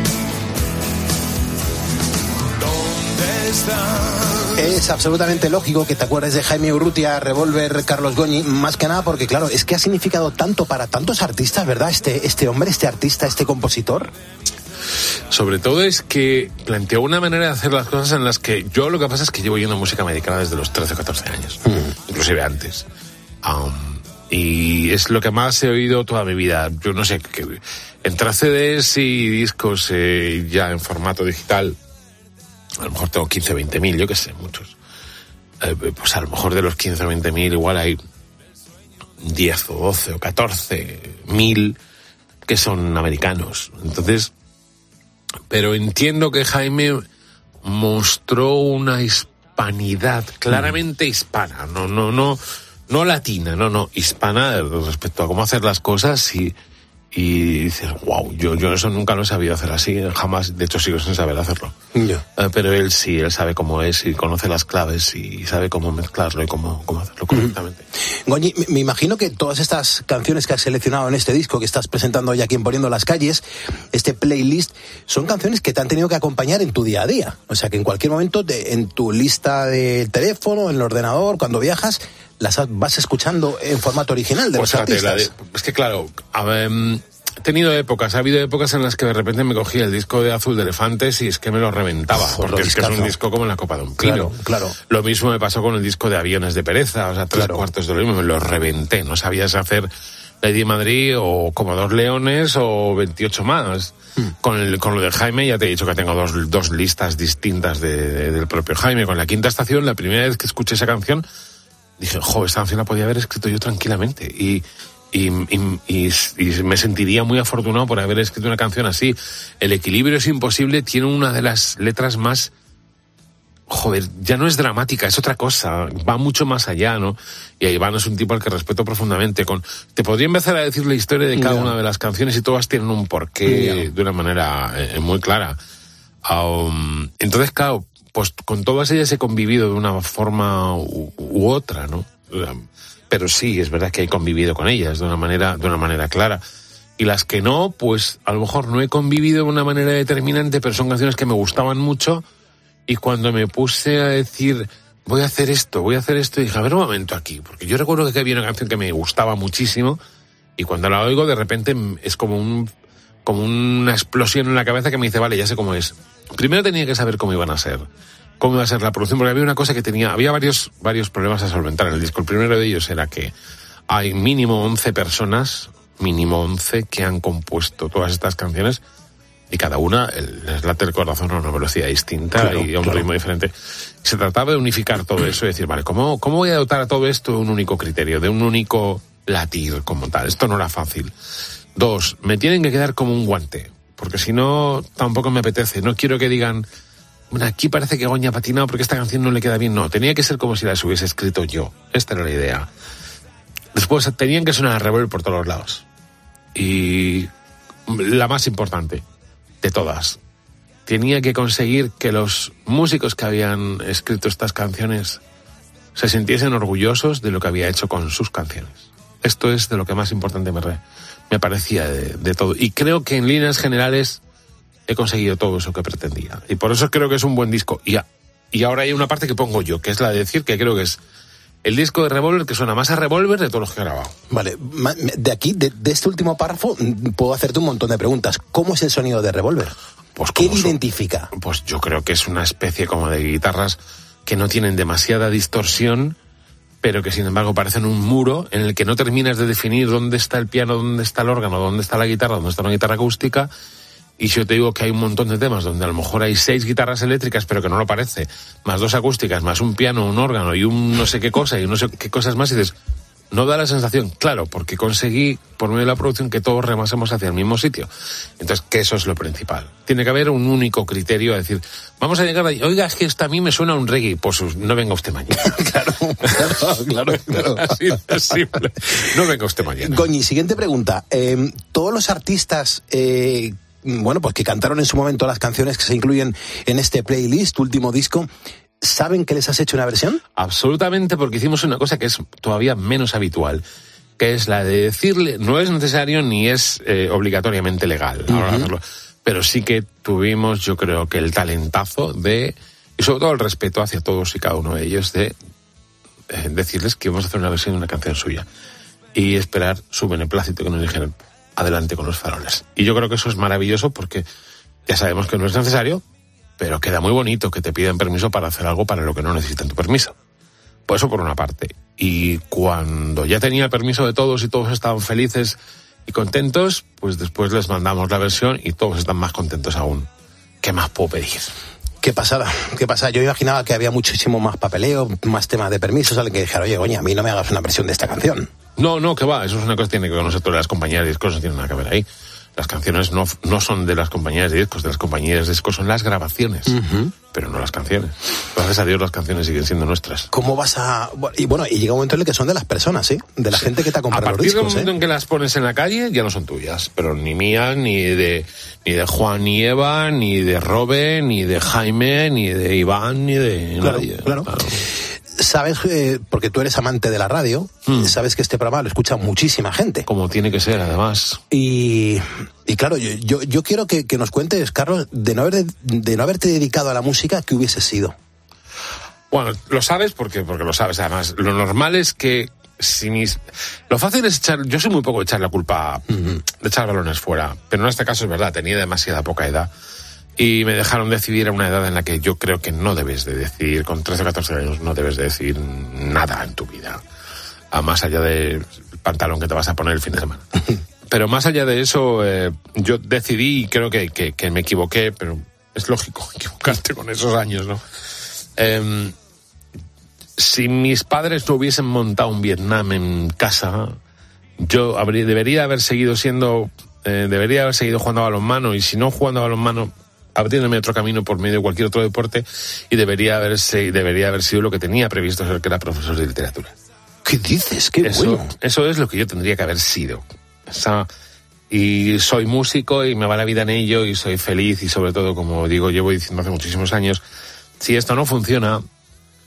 ¿Dónde estás?
Es absolutamente lógico que te acuerdes de Jaime Urrutia, Revolver, Carlos Goñi, más que nada porque, claro, es que ha significado tanto para tantos artistas, ¿verdad? Este, este hombre, este artista, este compositor.
Sobre todo es que planteó una manera de hacer las cosas en las que yo lo que pasa es que llevo oyendo música americana desde los trece o catorce años, mm. inclusive antes. Um, y es lo que más he oído toda mi vida. Yo no sé, que entre C Ds y discos eh, ya en formato digital, a lo mejor tengo quince o veinte mil, yo qué sé, muchos. Eh, pues a lo mejor de los quince o veinte mil igual hay diez o doce o catorce mil que son americanos. Entonces, pero entiendo que Jaime mostró una hispanidad claramente hispana, no, no, no, no latina, no, no, hispana respecto a cómo hacer las cosas y, y dices, wow, yo, yo eso nunca lo he sabido hacer así, jamás, de hecho sigo sin saber hacerlo.
Yeah.
Uh, pero él sí, él sabe cómo es y conoce las claves y sabe cómo mezclarlo y cómo, cómo hacerlo correctamente.
Mm. Goñi, me, me imagino que todas estas canciones que has seleccionado en este disco que estás presentando hoy aquí en Poniendo las Calles, este playlist, son canciones que te han tenido que acompañar en tu día a día. O sea, que en cualquier momento de, en tu lista de teléfono, en el ordenador, cuando viajas, las vas escuchando en formato original de
pues
los artistas.
De, es que claro, a ver, he tenido épocas, ha habido épocas en las que de repente me cogía el disco de Azul de Elefantes y es que me lo reventaba, oh, porque es que es un disco como en la copa de un pino.
Claro, claro.
Lo mismo me pasó con el disco de Aviones de Pereza, o sea, tres claro. cuartos de lo mismo, me lo reventé, no sabías hacer Lady Madrid o Como dos leones o veintiocho más. Hmm. Con, el, con lo de Jaime ya te he dicho que tengo dos, dos listas distintas de, de, del propio Jaime. Con La Quinta Estación, la primera vez que escuché esa canción, dije, jo, esta canción la podía haber escrito yo tranquilamente y, y, y, y, y me sentiría muy afortunado por haber escrito una canción así. El equilibrio es imposible, tiene una de las letras más, joder, ya no es dramática, es otra cosa, va mucho más allá, ¿no? Y Iván es un tipo al que respeto profundamente. Con, te podría empezar a decir la historia de cada yeah. una de las canciones y todas tienen un porqué yeah. de una manera eh, muy clara. Um, entonces, claro, pues con todas ellas he convivido de una forma u, u otra, ¿no? pero sí, es verdad que he convivido con ellas de una manera, de una manera clara. Y las que no, pues a lo mejor no he convivido de una manera determinante, pero son canciones que me gustaban mucho, y cuando me puse a decir, voy a hacer esto, voy a hacer esto, dije, a ver un momento aquí, porque yo recuerdo que había una canción que me gustaba muchísimo, y cuando la oigo de repente es como un como una explosión en la cabeza que me dice, vale, ya sé cómo es. Primero tenía que saber cómo iban a ser, cómo iba a ser la producción, porque había una cosa que tenía, había varios, varios problemas a solventar en el disco. El primero de ellos era que hay mínimo once personas, mínimo once, que han compuesto todas estas canciones, y cada una el, les late el corazón a una velocidad distinta, claro, y a un claro. ritmo diferente. Se trataba de unificar todo eso y decir, vale, ¿cómo, ¿cómo voy a dotar a todo esto de un único criterio, de un único latir como tal? Esto no era fácil. Dos, me tienen que quedar como un guante, porque si no, tampoco me apetece. No quiero que digan, bueno, aquí parece que Goñi ha patinado porque esta canción no le queda bien. No, tenía que ser como si las hubiese escrito yo. Esta era la idea. Después, tenían que sonar a Revolver por todos los lados. Y la más importante de todas, tenía que conseguir que los músicos que habían escrito estas canciones se sintiesen orgullosos de lo que había hecho con sus canciones. Esto es de lo que más importante me, re, me parecía de, de todo. Y creo que en líneas generales he conseguido todo eso que pretendía. Y por eso creo que es un buen disco. Y, a, y ahora hay una parte que pongo yo, que es la de decir que creo que es el disco de Revolver que suena más a Revolver de todos los que he grabado.
Vale, de aquí, de, de este último párrafo, puedo hacerte un montón de preguntas. ¿Cómo es el sonido de Revolver?
Pues
¿Qué identifica?
Pues yo creo que es una especie como de guitarras que no tienen demasiada distorsión, pero que sin embargo parecen un muro en el que no terminas de definir dónde está el piano, dónde está el órgano, dónde está la guitarra, dónde está una guitarra acústica. Y si yo te digo que hay un montón de temas donde a lo mejor hay seis guitarras eléctricas, pero que no lo parece, más dos acústicas, más un piano, un órgano y un no sé qué cosa y no sé qué cosas más, y dices, no da la sensación, claro, porque conseguí por medio de la producción que todos remasemos hacia el mismo sitio. Entonces, que eso es lo principal. Tiene que haber un único criterio, a decir, vamos a llegar ahí, oiga, es que esto a mí me suena un reggae, pues no venga usted mañana.
claro, claro, claro, claro.
Así de simple. No venga usted mañana.
Goñi, siguiente pregunta. Eh, todos los artistas eh, bueno, pues que cantaron en su momento las canciones que se incluyen en este playlist, tu último disco, ¿saben que les has hecho una versión?
Absolutamente, porque hicimos una cosa que es todavía menos habitual, que es la de decirle, no es necesario ni es eh, obligatoriamente legal, uh-huh. ahora hacerlo, pero sí que tuvimos, yo creo que el talentazo de, y sobre todo el respeto hacia todos y cada uno de ellos, de eh, decirles que vamos a hacer una versión de una canción suya y esperar su beneplácito, que nos dijeran, adelante con los faroles. Y yo creo que eso es maravilloso porque ya sabemos que no es necesario, pero queda muy bonito que te piden permiso para hacer algo para lo que no necesitan tu permiso. Pues eso por una parte. Y cuando ya tenía el permiso de todos y todos estaban felices y contentos, pues después les mandamos la versión y todos están más contentos aún. ¿Qué más puedo pedir?
Qué pasada, qué pasada. Yo imaginaba que había muchísimo más papeleo, más temas de permisos, alguien que dijera, oye, Goñi, a mí no me hagas una versión de esta canción.
No, no, que va, eso es una cosa que tiene que ver con nosotros, las compañías de discos no tienen nada que ver ahí. Las canciones no, no son de las compañías de discos, de las compañías de discos son las grabaciones, uh-huh. pero no las canciones. Gracias a Dios las canciones siguen siendo nuestras.
¿Cómo vas a...? Y bueno, y llega un momento en el que son de las personas, ¿eh? De la sí. gente que te ha comprado los discos,
A partir del momento
¿eh?
en que las pones en la calle, ya no son tuyas, pero ni mías, ni de ni de Juan y Eva, ni de Robe, ni de Jaime, ni de Iván, ni de
claro,
nadie.
Claro, claro. Sabes, eh, porque tú eres amante de la radio, mm. sabes que este programa lo escucha muchísima gente.
Como tiene que ser, además.
Y, y claro, yo, yo, yo quiero que, que nos cuentes, Carlos, de no, haber, de no haberte dedicado a la música, ¿qué hubiese sido?
Bueno, lo sabes porque, porque lo sabes, además. Lo normal es que si mis... Lo fácil es echar... Yo soy muy poco de echar la culpa, mm-hmm. de echar balones fuera. Pero en este caso es verdad, tenía demasiada poca edad. Y me dejaron decidir a una edad en la que yo creo que no debes de decidir, con trece o catorce años no debes de decidir nada en tu vida, a más allá del pantalón que te vas a poner el fin de semana. Pero más allá de eso, eh, yo decidí, y creo que, que, que me equivoqué, pero es lógico equivocarte con esos años, ¿no? Eh, si mis padres no hubiesen montado un Vietnam en casa, yo habría, debería haber seguido siendo, eh, debería haber seguido jugando a balonmano, y si no jugando a balonmano, abriéndome otro camino por medio de cualquier otro deporte, y debería haberse, debería haber sido lo que tenía previsto ser, que era profesor de literatura.
¿Qué dices? ¡Qué
eso,
bueno!
Eso es lo que yo tendría que haber sido. O sea, y soy músico y me va la vida en ello y soy feliz, y sobre todo, como digo, llevo diciendo hace muchísimos años, si esto no funciona,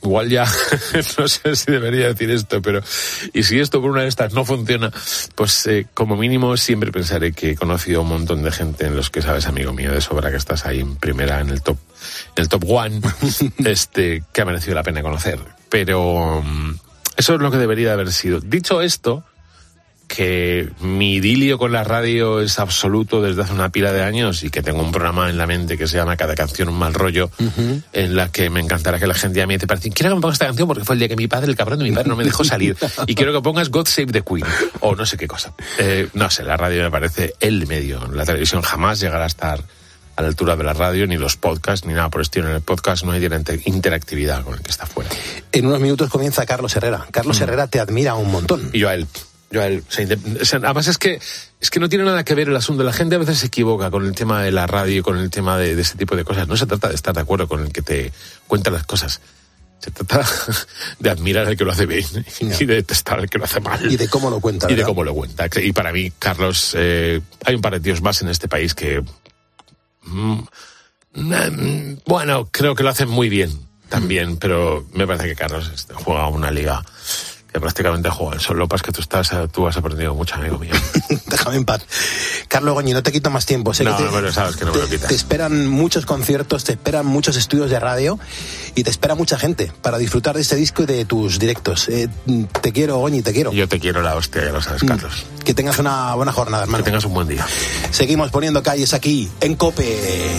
igual ya no sé si debería decir esto, pero y si esto por una de estas no funciona, pues eh, como mínimo siempre pensaré que he conocido un montón de gente en los que sabes, amigo mío, de sobra que estás ahí en primera, en el top, en el top one, este, que ha merecido la pena conocer. Pero um, eso es lo que debería haber sido. Dicho esto, que mi idilio con la radio es absoluto desde hace una pila de años y que tengo un programa en la mente que se llama Cada canción un mal rollo, uh-huh. en la que me encantará que la gente a mí te parece, quiero que me pongas esta canción porque fue el día que mi padre, el cabrón de mi padre, no me dejó salir y quiero que pongas God Save the Queen o no sé qué cosa. Eh, no sé, la radio me parece el medio. La televisión jamás llegará a estar a la altura de la radio, ni los podcasts, ni nada por el estilo. En el podcast no hay interactividad con el que está fuera.
En unos minutos comienza Carlos Herrera. Carlos mm. Herrera te admira un montón.
Y yo a él. Yo a él, o sea, o sea, además es que es que no tiene nada que ver el asunto. La gente a veces se equivoca con el tema de la radio y con el tema de, de ese tipo de cosas. No se trata de estar de acuerdo con el que te cuenta las cosas. Se trata de admirar al que lo hace bien no. y de detestar al que lo hace mal.
Y de cómo lo cuenta.
Y
¿verdad?
de cómo lo cuenta. Y para mí, Carlos, eh, hay un par de tíos más en este país que, mm, mm, bueno, creo que lo hacen muy bien también, mm. pero me parece que Carlos este, juega una liga que prácticamente juega el sol. Lo que pasa es que tú, estás, tú has aprendido mucho, amigo mío.
Déjame en paz. Carlos Goñi, no te quito más tiempo. Sé
no,
que te,
bueno, sabes que no me lo quitas.
Te esperan muchos conciertos, te esperan muchos estudios de radio y te espera mucha gente para disfrutar de este disco y de tus directos. Eh, te quiero, Goñi, te quiero.
Yo te quiero la hostia, ya lo sabes, Carlos.
Que tengas una buena jornada, hermano.
Que tengas un buen día.
Seguimos poniendo calles aquí, en COPE.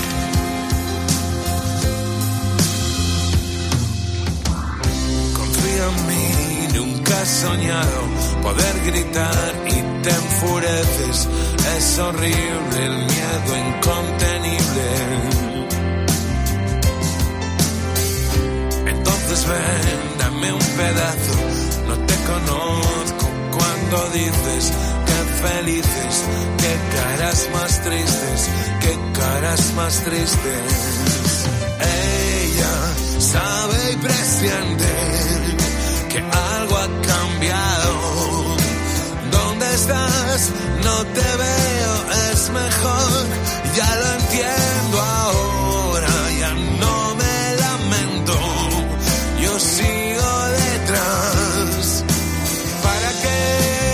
Has soñado poder gritar y te enfureces. Es horrible el miedo incontenible. Entonces ven, dame un pedazo. No te conozco cuando dices que felices, que caras más tristes, que caras más tristes. Ella sabe y presiente que algo ha cambiado. ¿Dónde estás? No te veo, es mejor. Ya lo entiendo ahora, ya no me lamento. Yo sigo detrás. ¿Para qué?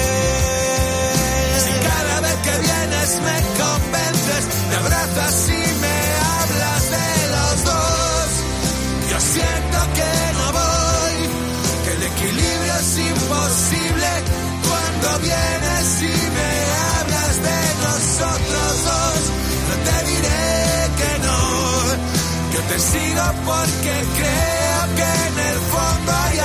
Si cada vez que vienes me convences, me abrazas y me hablas de los dos. Yo siento que no voy, que el equilibrio es imposible cuando vienes y me hablas de nosotros dos. No te diré que no, yo te sigo porque creo que en el fondo hay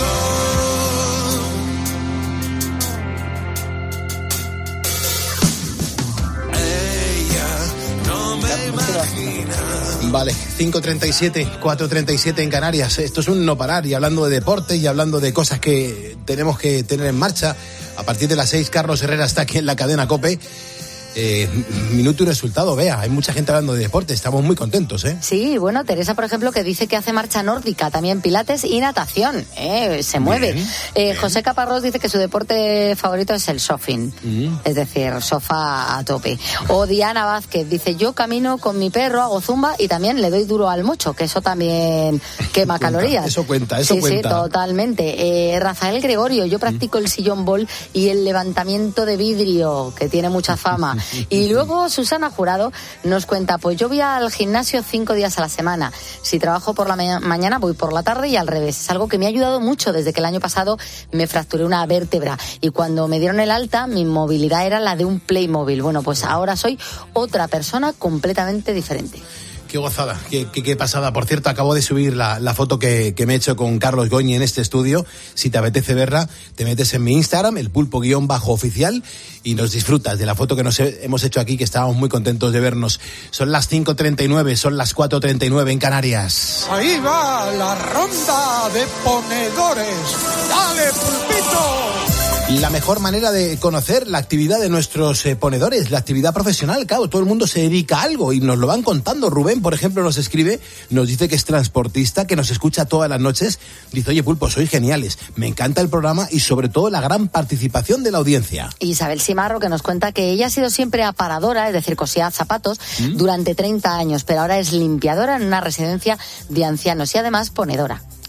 algo. Ella no me imagina.
Vale, cinco treinta y siete, cuatro treinta y siete en Canarias. Esto es un no parar, y hablando de deporte y hablando de cosas que tenemos que tener en marcha. A partir de las seis, Carlos Herrera está aquí en la cadena COPE. Eh, minuto y resultado, vea, hay mucha gente hablando de deporte, estamos muy contentos, ¿eh?
Sí, bueno, Teresa, por ejemplo, que dice que hace marcha nórdica, también pilates y natación, ¿eh? Se mueve. Bien, eh, bien. José Caparrós dice que su deporte favorito es el surfing, mm. es decir, sofá a tope. O Diana Vázquez dice, yo camino con mi perro, hago zumba y también le doy duro al mocho, que eso también quema
cuenta,
calorías.
Eso cuenta, eso
sí,
cuenta.
Sí, totalmente. Eh, Rafael Gregorio, yo practico mm. el sillón ball y el levantamiento de vidrio, que tiene mucha fama. Y luego Susana Jurado nos cuenta, pues yo voy al gimnasio cinco días a la semana. Si trabajo por la ma- mañana, voy por la tarde y al revés. Es algo que me ha ayudado mucho desde que el año pasado me fracturé una vértebra. Y cuando me dieron el alta, mi movilidad era la de un Playmobil. Bueno, pues ahora soy otra persona completamente diferente.
Qué gozada, qué, qué, qué pasada. Por cierto, acabo de subir la, la foto que, que me he hecho con Carlos Goñi en este estudio. Si te apetece verla, te metes en mi Instagram, el pulpo guión bajo oficial, y nos disfrutas de la foto que nos he, hemos hecho aquí, que estábamos muy contentos de vernos. Son las cinco treinta y nueve, son las cuatro treinta y nueve en Canarias.
Ahí va la ronda de ponedores. ¡Dale, pulpito!
La mejor manera de conocer la actividad de nuestros eh, ponedores, la actividad profesional, claro, todo el mundo se dedica a algo y nos lo van contando. Rubén, por ejemplo, nos escribe, nos dice que es transportista, que nos escucha todas las noches. Dice, oye, Pulpo, sois geniales, me encanta el programa y sobre todo la gran participación de la audiencia.
Isabel Simarro, que nos cuenta que ella ha sido siempre aparadora, es decir, cosía zapatos, ¿Mm? durante treinta años, pero ahora es limpiadora en una residencia de ancianos y además ponedora.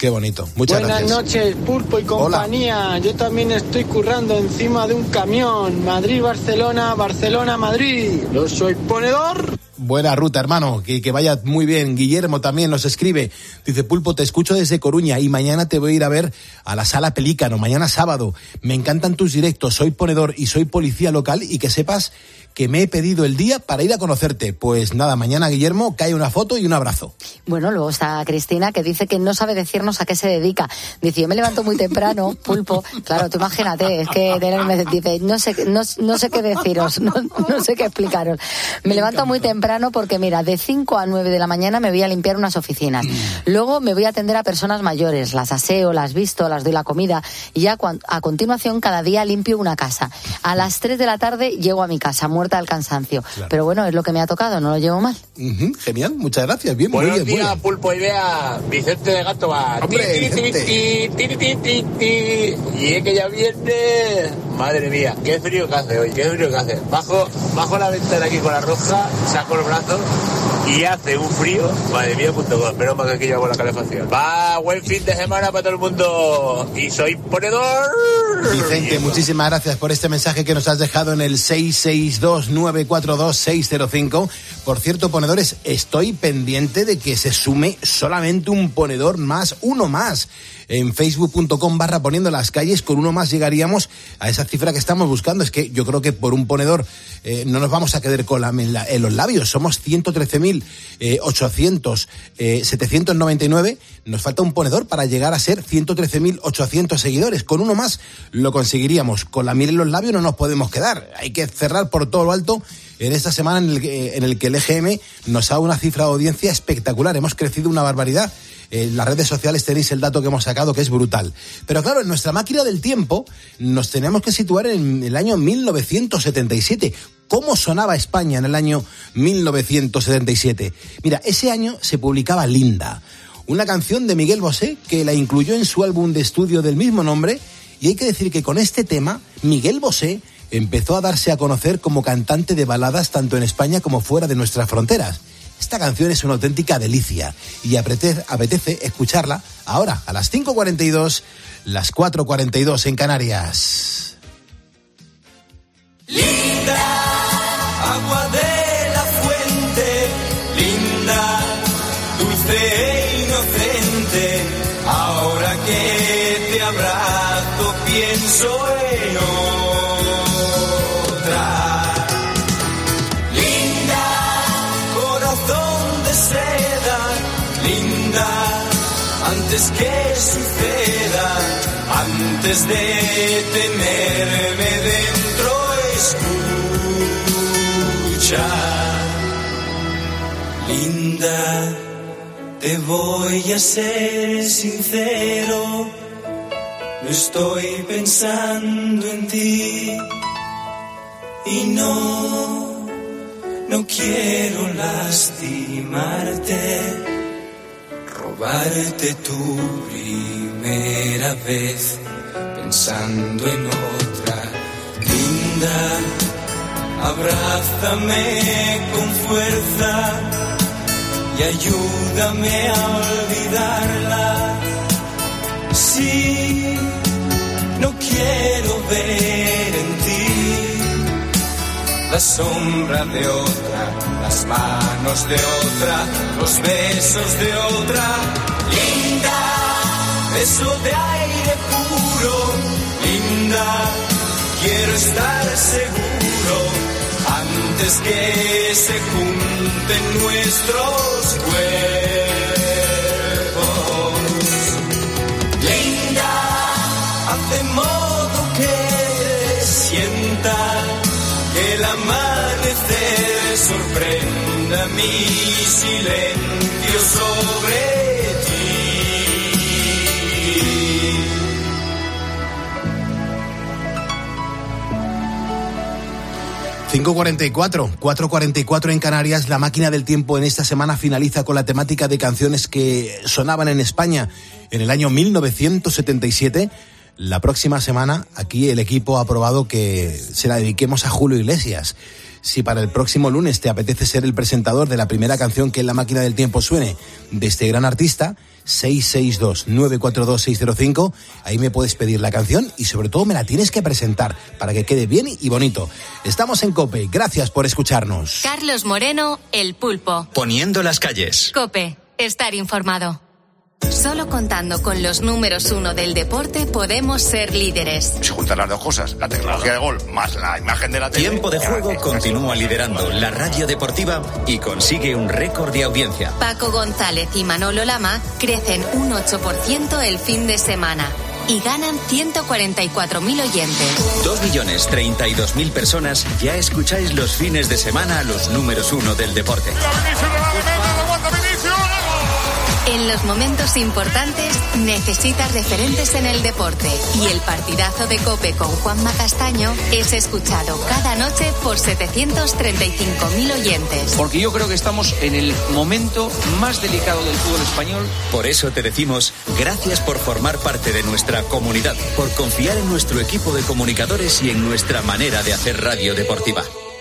Qué bonito. Muchas
Buenas
gracias.
Buenas noches, Pulpo y compañía. Hola. Yo también estoy currando encima de un camión. Madrid-Barcelona, Barcelona-Madrid. Yo soy ponedor.
Buena ruta, hermano, que, que vaya muy bien. Guillermo también nos escribe, dice: Pulpo, te escucho desde Coruña y mañana te voy a ir a ver a la Sala Pelícano, mañana sábado. Me encantan tus directos, soy ponedor y soy policía local, y que sepas que me he pedido el día para ir a conocerte. Pues nada, mañana, Guillermo, cae una foto y un abrazo.
Bueno, luego está Cristina, que dice que no sabe decirnos a qué se dedica. Dice: yo me levanto muy temprano, Pulpo. Claro, tú imagínate, es que me dice, no sé, no, no sé qué deciros, no, no sé qué explicaros. Me, me levanto encanta. muy temprano porque, mira, de cinco a nueve de la mañana me voy a limpiar unas oficinas. Luego me voy a atender a personas mayores, las aseo, las visto, las doy la comida, y ya a continuación cada día limpio una casa. A las tres de la tarde llego a mi casa, muerta del cansancio. Claro. Pero bueno, es lo que me ha tocado, no lo llevo mal.
Uh-huh, genial, muchas gracias. Bien,
Buenos
muy bien.
días,
muy bien.
Pulpo y Bea, Vicente de Gato va.
Hombre,
y es que ya viene. Madre mía, qué frío que hace hoy, qué frío que hace. Bajo, bajo la ventana aquí con la roja, saco el brazo y hace un frío. Madre mía, punto com. Espero más que aquí yo hago la calefacción. Va, buen fin de semana para todo el mundo. Y soy ponedor.
Vicente, muchísimas gracias por este mensaje que nos has dejado en el seis seis dos nueve cuatro dos seis cero cinco. Por cierto, ponedores, estoy pendiente de que se sume solamente un ponedor más, uno más. En facebook.com barra poniendo las calles, con uno más llegaríamos a esa cifra que estamos buscando. Es que yo creo que por un ponedor eh, no nos vamos a quedar con la, en, la, en los labios. Somos ciento trece mil ochocientos, setecientos noventa y nueve. Nos falta un ponedor para llegar a ser ciento trece mil ochocientos seguidores. Con uno más lo conseguiríamos. Con la miel en los labios no nos podemos quedar. Hay que cerrar por todo lo alto en esta semana en el que, en el que el E G M nos ha dado una cifra de audiencia espectacular. Hemos crecido una barbaridad. En las redes sociales tenéis el dato que hemos sacado, que es brutal. Pero claro, en nuestra máquina del tiempo nos tenemos que situar en el año mil novecientos setenta y siete. ¿Cómo sonaba España en el año mil novecientos setenta y siete? Mira, ese año se publicaba Linda, una canción de Miguel Bosé que la incluyó en su álbum de estudio del mismo nombre, y hay que decir que con este tema Miguel Bosé empezó a darse a conocer como cantante de baladas tanto en España como fuera de nuestras fronteras. Esta canción es una auténtica delicia y apetece, apetece escucharla ahora a las cinco cuarenta y dos, las cuatro cuarenta y dos en Canarias.
Linda, agua de la fuente, linda, dulce e inocente, ahora que te abrazo pienso en otra. Antes que suceda, antes de tenerme dentro, escucha. Linda, te voy a ser sincero, no estoy pensando en ti y no, no quiero lastimarte. Robarte tu primera vez pensando en otra. Linda, abrázame con fuerza y ayúdame a olvidarla. Sí, no quiero ver en ti la sombra de otra, las manos de otra, los besos de otra. Linda, beso de aire puro. Linda, quiero estar seguro antes que se junten nuestros cuerpos. Linda, hace modo que sienta que el amanecer sorprenda mi silencio sobre ti.
cinco cuarenta y cuatro, cuatro cuarenta y cuatro en Canarias. La máquina del tiempo en esta semana finaliza con la temática de canciones que sonaban en España en el año mil novecientos setenta y siete. La próxima semana aquí el equipo ha aprobado que se la dediquemos a Julio Iglesias. Si para el próximo lunes te apetece ser el presentador de la primera canción que en la máquina del tiempo suene de este gran artista, seis seis dos, nueve cuatro dos, seis cero cinco, ahí me puedes pedir la canción y sobre todo me la tienes que presentar para que quede bien y bonito. Estamos en COPE, gracias por escucharnos.
Carlos Moreno, El Pulpo.
Poniendo las calles.
COPE, estar informado. Solo contando con los números uno del deporte podemos ser líderes.
Se juntan las dos cosas, la tecnología de gol más la imagen de la tele.
Tiempo de Juego continúa liderando la radio deportiva y consigue un récord de audiencia.
Paco González y Manolo Lama crecen un ocho por ciento el fin de semana y ganan ciento cuarenta y cuatro mil oyentes.
Dos millones treinta y dos mil personas ya escucháis los fines de semana a los números uno del deporte.
En los momentos importantes necesitas referentes en el deporte y el partidazo de COPE con Juanma Castaño es escuchado cada noche por setecientos treinta y cinco mil oyentes.
Porque yo creo que estamos en el momento más delicado del fútbol español.
Por eso te decimos gracias por formar parte de nuestra comunidad, por confiar en nuestro equipo de comunicadores y en nuestra manera de hacer radio deportiva.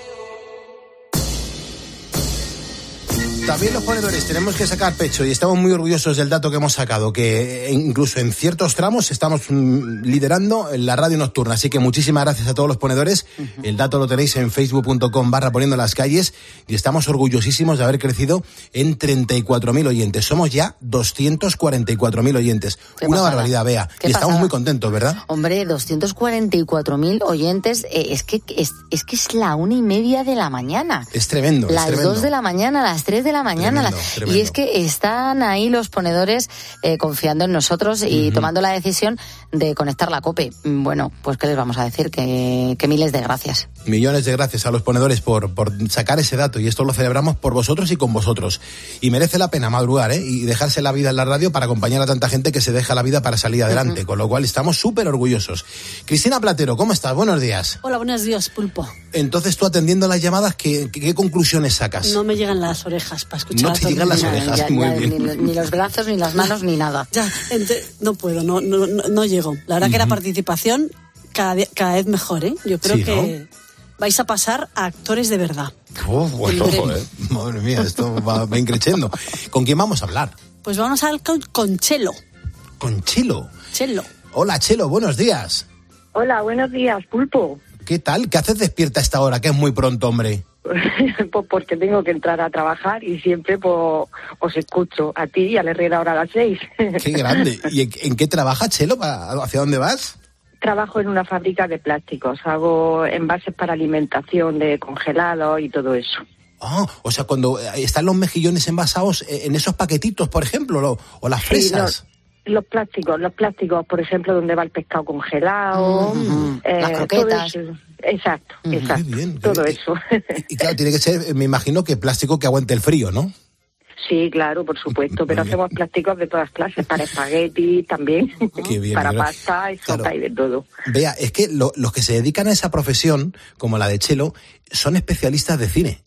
También los ponedores tenemos que sacar pecho y estamos muy orgullosos del dato que hemos sacado, que incluso en ciertos tramos estamos liderando en la radio nocturna. Así que muchísimas gracias a todos los ponedores. Uh-huh. El dato lo tenéis en facebook punto com barra poniendo las calles y estamos orgullosísimos de haber crecido en treinta y cuatro mil oyentes. Somos ya doscientos cuarenta y cuatro mil oyentes. Una pasada. Barbaridad, Bea. Y estamos pasada. Muy contentos, ¿verdad?
Hombre, doscientos cuarenta y cuatro mil oyentes. Eh, es, que, es, es que es la una y media de la mañana.
Es tremendo.
Las
es tremendo.
dos de la mañana, las tres de la mañana.
Tremendo,
la...
tremendo.
Y es que están ahí los ponedores eh, confiando en nosotros y uh-huh. tomando la decisión de conectar la COPE. Bueno, pues qué les vamos a decir, que, que miles de gracias.
Millones de gracias a los ponedores por, por sacar ese dato y esto lo celebramos por vosotros y con vosotros. Y merece la pena madrugar, ¿eh? Y dejarse la vida en la radio para acompañar a tanta gente que se deja la vida para salir adelante, uh-huh. con lo cual estamos súper orgullosos. Cristina Platero, ¿cómo estás? Buenos días.
Hola, buenos días, Pulpo.
Entonces tú atendiendo las llamadas, ¿qué, qué conclusiones sacas?
No me llegan las orejas para escuchar.
No te llegan las orejas,
ya,
muy
ya,
bien.
Ni, ni los brazos, ni las manos, ni nada.
Ya, ente, no puedo, no, no, no, no llego. La verdad uh-huh. que la participación cada, día, cada vez mejor, ¿eh? Yo creo sí, que ¿no? vais a pasar a actores de verdad.
Oh, bueno, eh. Madre mía, esto va, va increciendo. ¿Con quién vamos a hablar?
Pues vamos a hablar con, con Chelo.
¿Con Chelo?
Chelo.
Hola, Chelo, buenos días.
Hola, buenos días, Pulpo.
¿Qué tal? ¿Qué haces despierta a esta hora, que es muy pronto, hombre?
Pues porque tengo que entrar a trabajar y siempre pues, os escucho a ti y al Herrera ahora a las seis.
¡Qué grande! ¿Y en, en qué trabajas, Chelo? ¿Hacia dónde vas?
Trabajo en una fábrica de plásticos. Hago envases para alimentación de congelados y todo eso.
Oh, o sea, cuando están los mejillones envasados en esos paquetitos, por ejemplo, lo, o las fresas.
Sí, los, los plásticos, los plásticos, por ejemplo, donde va el pescado congelado.
Mm-hmm. Eh, las croquetas.
Exacto, mm, exacto.
Qué bien, qué
todo
bien.
Eso.
Y, y claro, tiene que ser, me imagino, que plástico que aguante el frío, ¿no?
Sí, claro, por supuesto, pero hacemos plásticos de todas clases, para espagueti también,
Qué bien,
para
pero,
pasta y sopa
claro,
y de todo.
Vea, es que lo, los que se dedican a esa profesión, como la de Chelo, son especialistas de cine.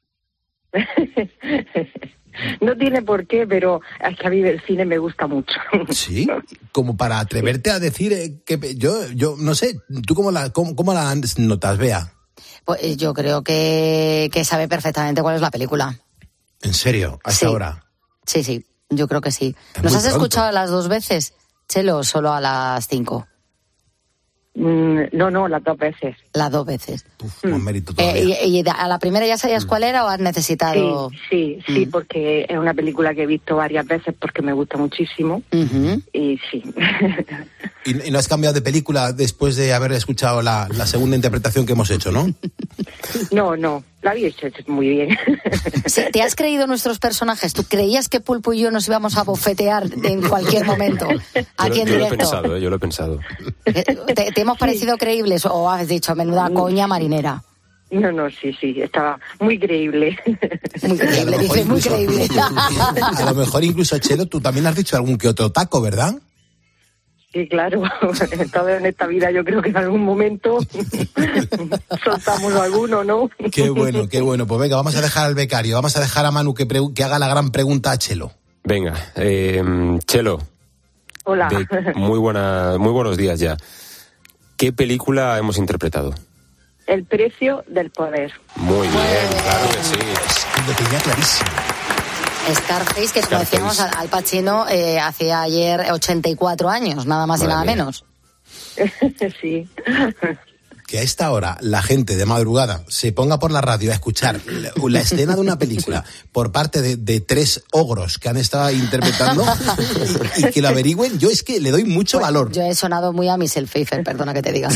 No tiene por qué, pero es que a mí el cine me gusta mucho.
Sí, como para atreverte a decir eh, que yo, yo no sé, ¿tú cómo la, cómo, cómo la notas, Bea?
Pues yo creo que, que sabe perfectamente cuál es la película.
¿En serio? ¿Hasta
sí.
ahora?
Sí, sí, yo creo que sí.
Es
¿Nos has
pronto.
escuchado a las dos veces, Chelo, o solo a las cinco?
Mm, no, no, las dos veces.
Las dos veces.
Uf, mm. mérito todavía.
Eh, y, y a la primera ya sabías mm. cuál era o has necesitado...?
Sí, sí, sí,
mm.
porque es una película que he visto varias veces porque me gusta muchísimo.
Uh-huh.
Y sí.
¿Y, ¿Y no has cambiado de película después de haber escuchado la, la segunda interpretación que hemos hecho, no?
No, no, la habéis hecho muy bien.
Sí, ¿te has creído nuestros personajes? ¿Tú creías que Pulpo y yo nos íbamos a bofetear en cualquier momento? Aquí en
yo, yo
directo.
lo he pensado, ¿eh? yo lo he pensado.
¿Te, te hemos parecido sí. creíbles o has dicho menuda coña marinera?
No, no, sí, sí, estaba muy creíble.
Muy creíble, dice,
incluso,
muy creíble.
A lo mejor incluso, Chelo, tú también has dicho algún que otro taco, ¿verdad?
Sí, claro, todo en esta vida yo creo que en algún momento soltamos alguno, ¿no?
Qué bueno, qué bueno. Pues venga, vamos a dejar al becario, vamos a dejar a Manu que, pre- que haga la gran pregunta a Chelo.
Venga, eh, Chelo.
Hola.
De, muy, buena, muy buenos días ya. ¿Qué película hemos interpretado?
El precio del poder.
Muy bien, claro que sí.
Lo tenía clarísimo.
Scarface, que como decíamos, Al Pacino eh, hacía ayer ochenta y cuatro años, nada más y nada menos.
Sí.
Que a esta hora la gente de madrugada se ponga por la radio a escuchar la, la escena de una película por parte de, de tres ogros que han estado interpretando y, y que lo averigüen, yo es que le doy mucho
pues,
valor.
Yo he sonado muy a Michelle Pfeiffer, perdona que te diga.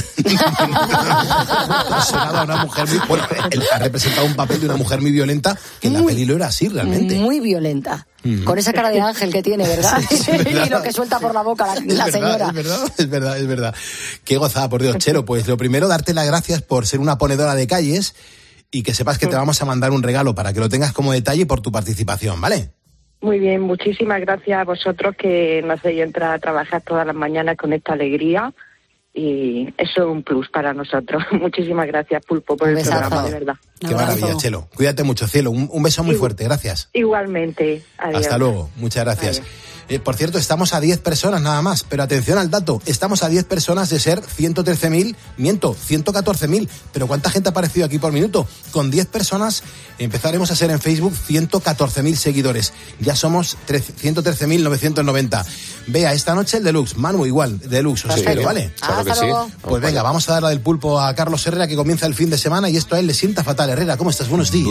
Ha sonado a una mujer muy... Bueno, él ha representado un papel de una mujer muy violenta, que en la peli lo era así realmente.
Muy violenta. Mm. Con esa cara de ángel que tiene, ¿verdad? Sí, sí, ¿verdad? Y lo que suelta por la boca la, la
verdad,
señora.
Es verdad, es verdad, es verdad. Qué gozada, por Dios, Chelo. Pues lo primero, darte las gracias por ser una ponedora de calles y que sepas que te vamos a mandar un regalo para que lo tengas como detalle por tu participación, ¿vale?
Muy bien, muchísimas gracias a vosotros que nos hacéis entrar a trabajar todas las mañanas con esta alegría y eso es un plus para nosotros. Muchísimas gracias, Pulpo, por el programa, de verdad.
Qué maravilla, Chelo. Cuídate mucho, cielo. Un, un beso muy fuerte, gracias.
Igualmente. Adiós.
Hasta luego, muchas gracias. Eh, por cierto, estamos a diez personas nada más, pero atención al dato, estamos a diez personas de ser ciento trece mil, miento, ciento catorce mil, pero ¿cuánta gente ha aparecido aquí por minuto? Con diez personas empezaremos a ser en Facebook ciento catorce mil seguidores, ya somos ciento trece mil novecientos noventa. Vea, esta noche el Deluxe, Manu igual, Deluxe, os espero, ¿vale?
Claro que sí.
Pues venga, vamos a dar la del pulpo a Carlos Herrera, que comienza el fin de semana y esto a él le sienta fatal. Herrera, ¿cómo estás? Buenos días.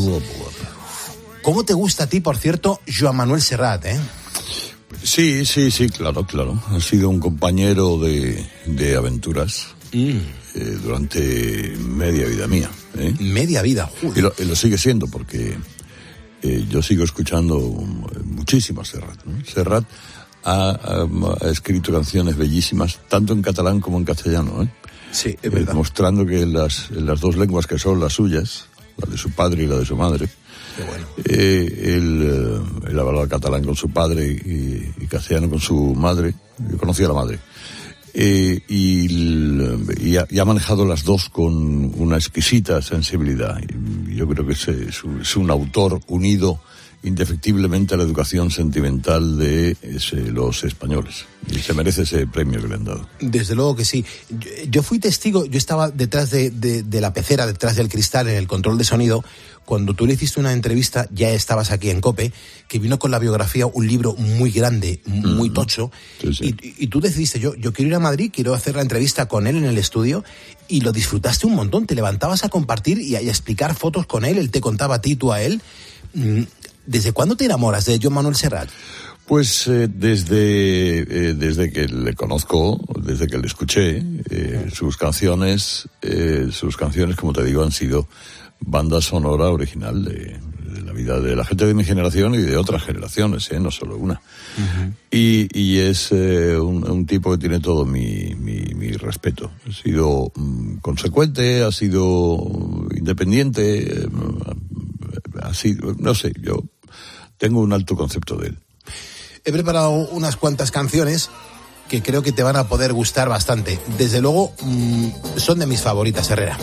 ¿Cómo te gusta a ti, por cierto, Joan Manuel Serrat, eh?
Sí, sí, sí, claro, claro. Ha sido un compañero de, de aventuras mm. eh, durante media vida mía. ¿eh?
Media vida,
y lo, y lo sigue siendo porque eh, yo sigo escuchando muchísimo a Serrat. ¿no? Serrat ha, ha, ha escrito canciones bellísimas, tanto en catalán como en castellano. ¿eh?
Sí, es verdad.
Eh, mostrando que las, las dos lenguas que son las suyas, la de su padre y la de su madre,
bueno.
Eh, él, él hablaba catalán con su padre y, y castellano con su madre. Yo conocía a la madre. Eh, y, y, ha, y ha manejado las dos con una exquisita sensibilidad. Y yo creo que es, es, un, es un autor unido indefectiblemente a la educación sentimental de ese, los españoles. Y se merece ese premio que le han dado.
Desde luego que sí. Yo, yo fui testigo, yo estaba detrás de, de, de la pecera, detrás del cristal, en el control de sonido, cuando tú le hiciste una entrevista, ya estabas aquí en COPE, que vino con la biografía, un libro muy grande, muy tocho,
sí, sí.
Y, y tú decidiste, yo, yo quiero ir a Madrid, quiero hacer la entrevista con él en el estudio, y lo disfrutaste un montón, te levantabas a compartir y a, y a explicar fotos con él, él te contaba a ti, tú a él. ¿Desde cuándo te enamoras de Joan Manuel Serrat?
Pues eh, desde eh, desde que le conozco, desde que le escuché, eh, sus canciones, eh, sus canciones, como te digo, han sido banda sonora original de, de la vida de la gente de mi generación y de otras generaciones, ¿eh? No solo una. Uh-huh. Y, y es eh, un, un tipo que tiene todo mi, mi, mi respeto. Ha sido um, consecuente, ha sido independiente, eh, ha sido, no sé, yo tengo un alto concepto de él.
He preparado unas cuantas canciones que creo que te van a poder gustar bastante. Desde luego, mmm, son de mis favoritas, Herrera.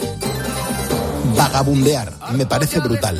Vagabundear, me parece brutal.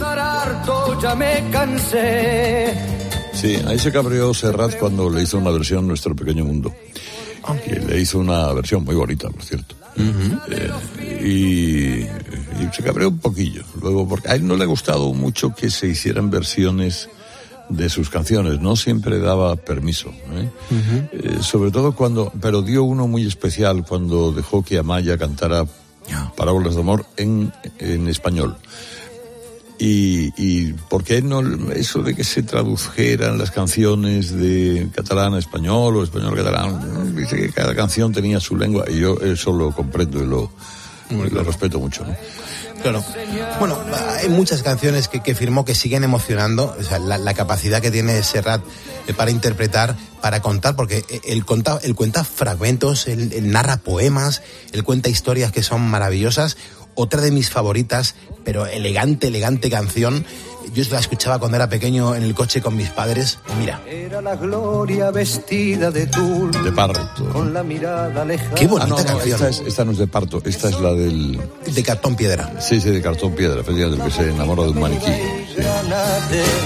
Sí, ahí se cabreó Serrat cuando le hizo una versión Nuestro Pequeño Mundo. Que le hizo una versión muy bonita, por cierto. Uh-huh. Eh, y, y se cabreó un poquillo. Luego, porque a él no le ha gustado mucho que se hicieran versiones de sus canciones, no siempre daba permiso, ¿eh? Uh-huh. Eh, sobre todo cuando, pero dio uno muy especial cuando dejó que Amaya cantara Parábolas de Amor en, en español. Y, y porque él no, eso de que se tradujeran las canciones de catalán a español o español a catalán, dice que cada canción tenía su lengua y yo eso lo comprendo y lo, y lo respeto mucho, ¿no?
Claro. Bueno, hay muchas canciones que, que firmó que siguen emocionando, o sea, la, la capacidad que tiene Serrat para interpretar, para contar, porque él, conta, él cuenta fragmentos, él, él narra poemas, él cuenta historias que son maravillosas. Otra de mis favoritas, pero elegante, elegante canción, yo la escuchaba cuando era pequeño en el coche con mis padres, mira.
Era la gloria vestida de tul,
de Parto.
Con la mirada lejana.
Qué bonita
ah, no,
canción.
Esta, es, esta no es de Parto, esta es la del...
De Cartón Piedra.
Sí, sí, de Cartón Piedra, efectivamente, que se enamora de un maniquí. Sí.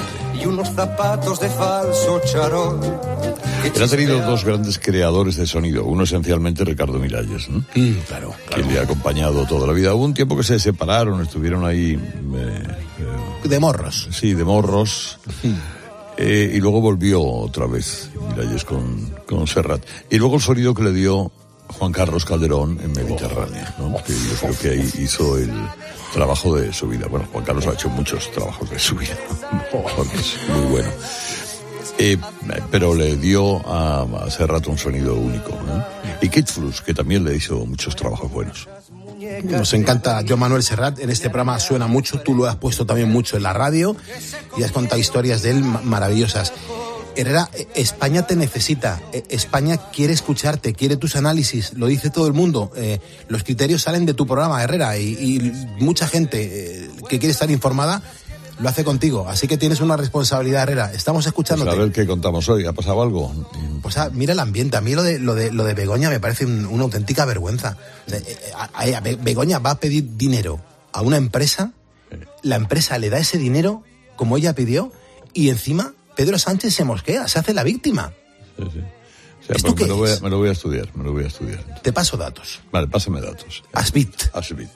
unos zapatos de falso charol.
Él ha tenido dos grandes creadores de sonido. Uno esencialmente Ricardo Miralles, ¿no?
Mm, claro,
claro. Que le ha acompañado toda la vida. Hubo un tiempo que se separaron, estuvieron ahí... Eh, eh,
de morros.
Sí, de morros. eh, y luego volvió otra vez Miralles con, con Serrat. Y luego el sonido que le dio Juan Carlos Calderón en Mediterráneo, ¿no? Que yo creo que ahí hizo el trabajo de su vida. Bueno, Juan Carlos ha hecho muchos trabajos de su vida. Es muy bueno. Eh, pero le dio a, a Serrat un sonido único, ¿no? Y Kate Flus, que también le hizo muchos trabajos buenos.
Nos encanta Joan Manuel Serrat. En este programa suena mucho, tú lo has puesto también mucho en la radio y has contado historias de él maravillosas. Herrera, España te necesita, España quiere escucharte, quiere tus análisis, lo dice todo el mundo. Eh, los criterios salen de tu programa, Herrera, y, y mucha gente eh, que quiere estar informada lo hace contigo, así que tienes una responsabilidad, Herrera. Estamos escuchándote.
Pues a ver qué contamos hoy, ¿ha pasado algo?
Pues ah, mira el ambiente, a mí lo de lo de, lo de Begoña me parece un, una auténtica vergüenza. O sea, eh, a, a, Begoña va a pedir dinero a una empresa, la empresa le da ese dinero como ella pidió y encima Pedro Sánchez se mosquea, se hace la víctima.
Sí, sí. O sea, ¿Esto qué me, lo voy a, me lo voy a estudiar, me lo voy a estudiar.
Te paso datos.
Vale, pásame datos.
Asbit.
Asbit.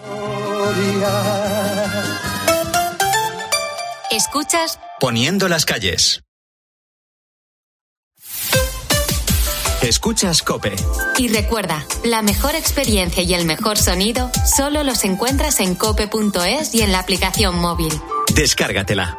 Escuchas
Poniendo las calles. Escuchas COPE.
Y recuerda, la mejor experiencia y el mejor sonido solo los encuentras en cope punto es y en la aplicación móvil.
Descárgatela.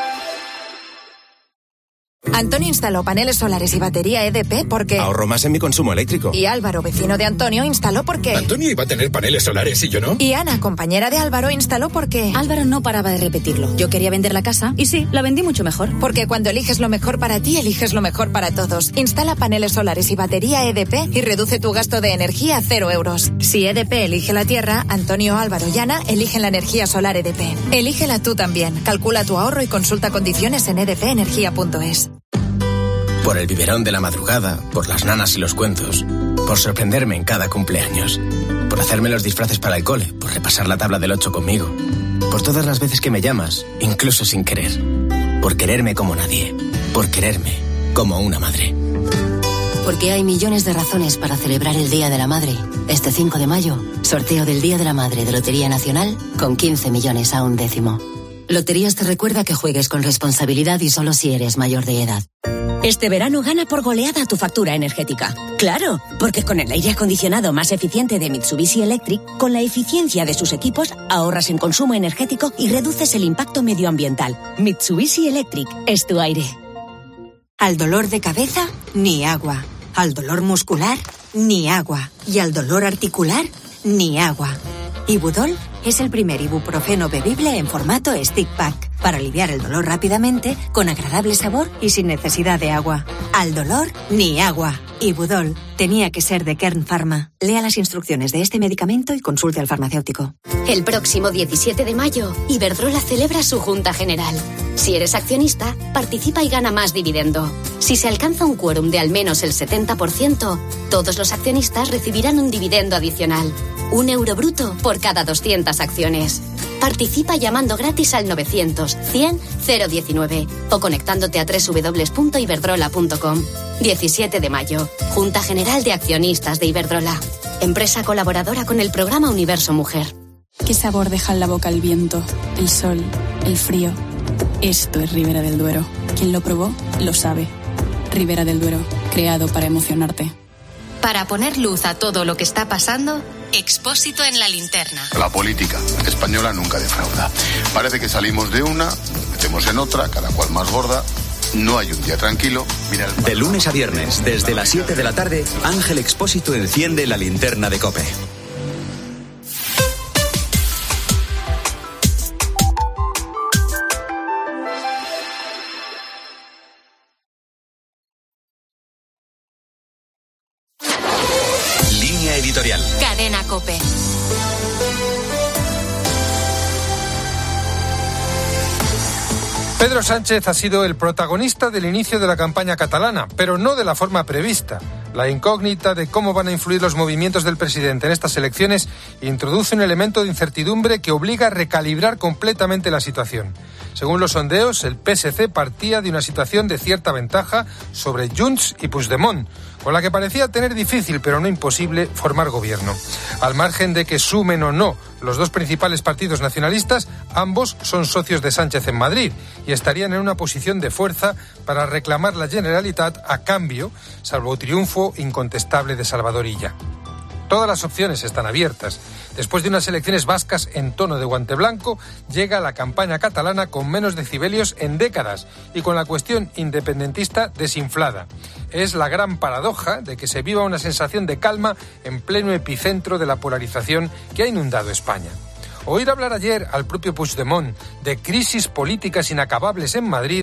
Antonio instaló paneles solares y batería E D P porque...
ahorro más en mi consumo eléctrico.
Y Álvaro, vecino de Antonio, instaló porque...
Antonio iba a tener paneles solares y yo no.
Y Ana, compañera de Álvaro, instaló porque...
Álvaro no paraba de repetirlo. Yo quería vender la casa y sí, la vendí mucho mejor.
Porque cuando eliges lo mejor para ti, eliges lo mejor para todos. Instala paneles solares y batería E D P y reduce tu gasto de energía a cero euros. Si E D P elige la tierra, Antonio, Álvaro y Ana eligen la energía solar E D P. Elígela tú también. Calcula tu ahorro y consulta condiciones en e d p energía punto es.
Por el biberón de la madrugada, por las nanas y los cuentos, por sorprenderme en cada cumpleaños, por hacerme los disfraces para el cole, por repasar la tabla del ocho conmigo, por todas las veces que me llamas, incluso sin querer, por quererme como nadie, por quererme como una madre.
Porque hay millones de razones para celebrar el Día de la Madre. Este cinco de mayo, sorteo del Día de la Madre de Lotería Nacional con quince millones a un décimo. Loterías te recuerda que juegues con responsabilidad y solo si eres mayor de edad.
Este verano gana por goleada tu factura energética. Claro, porque con el aire acondicionado más eficiente de Mitsubishi Electric, con la eficiencia de sus equipos, ahorras en consumo energético y reduces el impacto medioambiental. Mitsubishi Electric es tu aire.
Al dolor de cabeza, ni agua. Al dolor muscular, ni agua. Y al dolor articular, ni agua. Ibudol es el primer ibuprofeno bebible en formato stick pack para aliviar el dolor rápidamente, con agradable sabor y sin necesidad de agua. Al dolor, ni agua. Ibudol tenía que ser de Kern Pharma. Lea las instrucciones de este medicamento y consulte al farmacéutico.
El próximo diecisiete de mayo, Iberdrola celebra su Junta General. Si eres accionista, participa y gana más dividendo. Si se alcanza un quórum de al menos el setenta por ciento, todos los accionistas recibirán un dividendo adicional. Un euro bruto por cada doscientas acciones. Participa llamando gratis al novecientos cien cero diecinueve o conectándote a doble u doble u doble u punto iberdrola punto com. diecisiete de mayo, Junta General de Accionistas de Iberdrola. Empresa colaboradora con el programa Universo Mujer.
¿Qué sabor deja en la boca el viento, el sol, el frío? Esto es Ribera del Duero. Quien lo probó, lo sabe. Ribera del Duero, creado para emocionarte.
Para poner luz a todo lo que está pasando, Expósito en la linterna.
La política española nunca defrauda. Parece que salimos de una, metemos en otra, cada cual más gorda. No hay un día tranquilo. Mira el...
De lunes a viernes, desde las siete de la tarde, Ángel Expósito enciende la linterna de COPE. Editorial.
Cadena COPE.
Pedro Sánchez ha sido el protagonista del inicio de la campaña catalana, pero no de la forma prevista. La incógnita de cómo van a influir los movimientos del presidente en estas elecciones introduce un elemento de incertidumbre que obliga a recalibrar completamente la situación. Según los sondeos, el P S C partía de una situación de cierta ventaja sobre Junts y Puigdemont, con la que parecía tener difícil, pero no imposible, formar gobierno. Al margen de que sumen o no los dos principales partidos nacionalistas, ambos son socios de Sánchez en Madrid y estarían en una posición de fuerza para reclamar la Generalitat a cambio, salvo triunfo incontestable de Salvador Illa. Todas las opciones están abiertas. Después de unas elecciones vascas en tono de guante blanco, llega la campaña catalana con menos decibelios en décadas y con la cuestión independentista desinflada. Es la gran paradoja de que se viva una sensación de calma en pleno epicentro de la polarización que ha inundado España. Oír hablar ayer al propio Puigdemont de crisis políticas inacabables en Madrid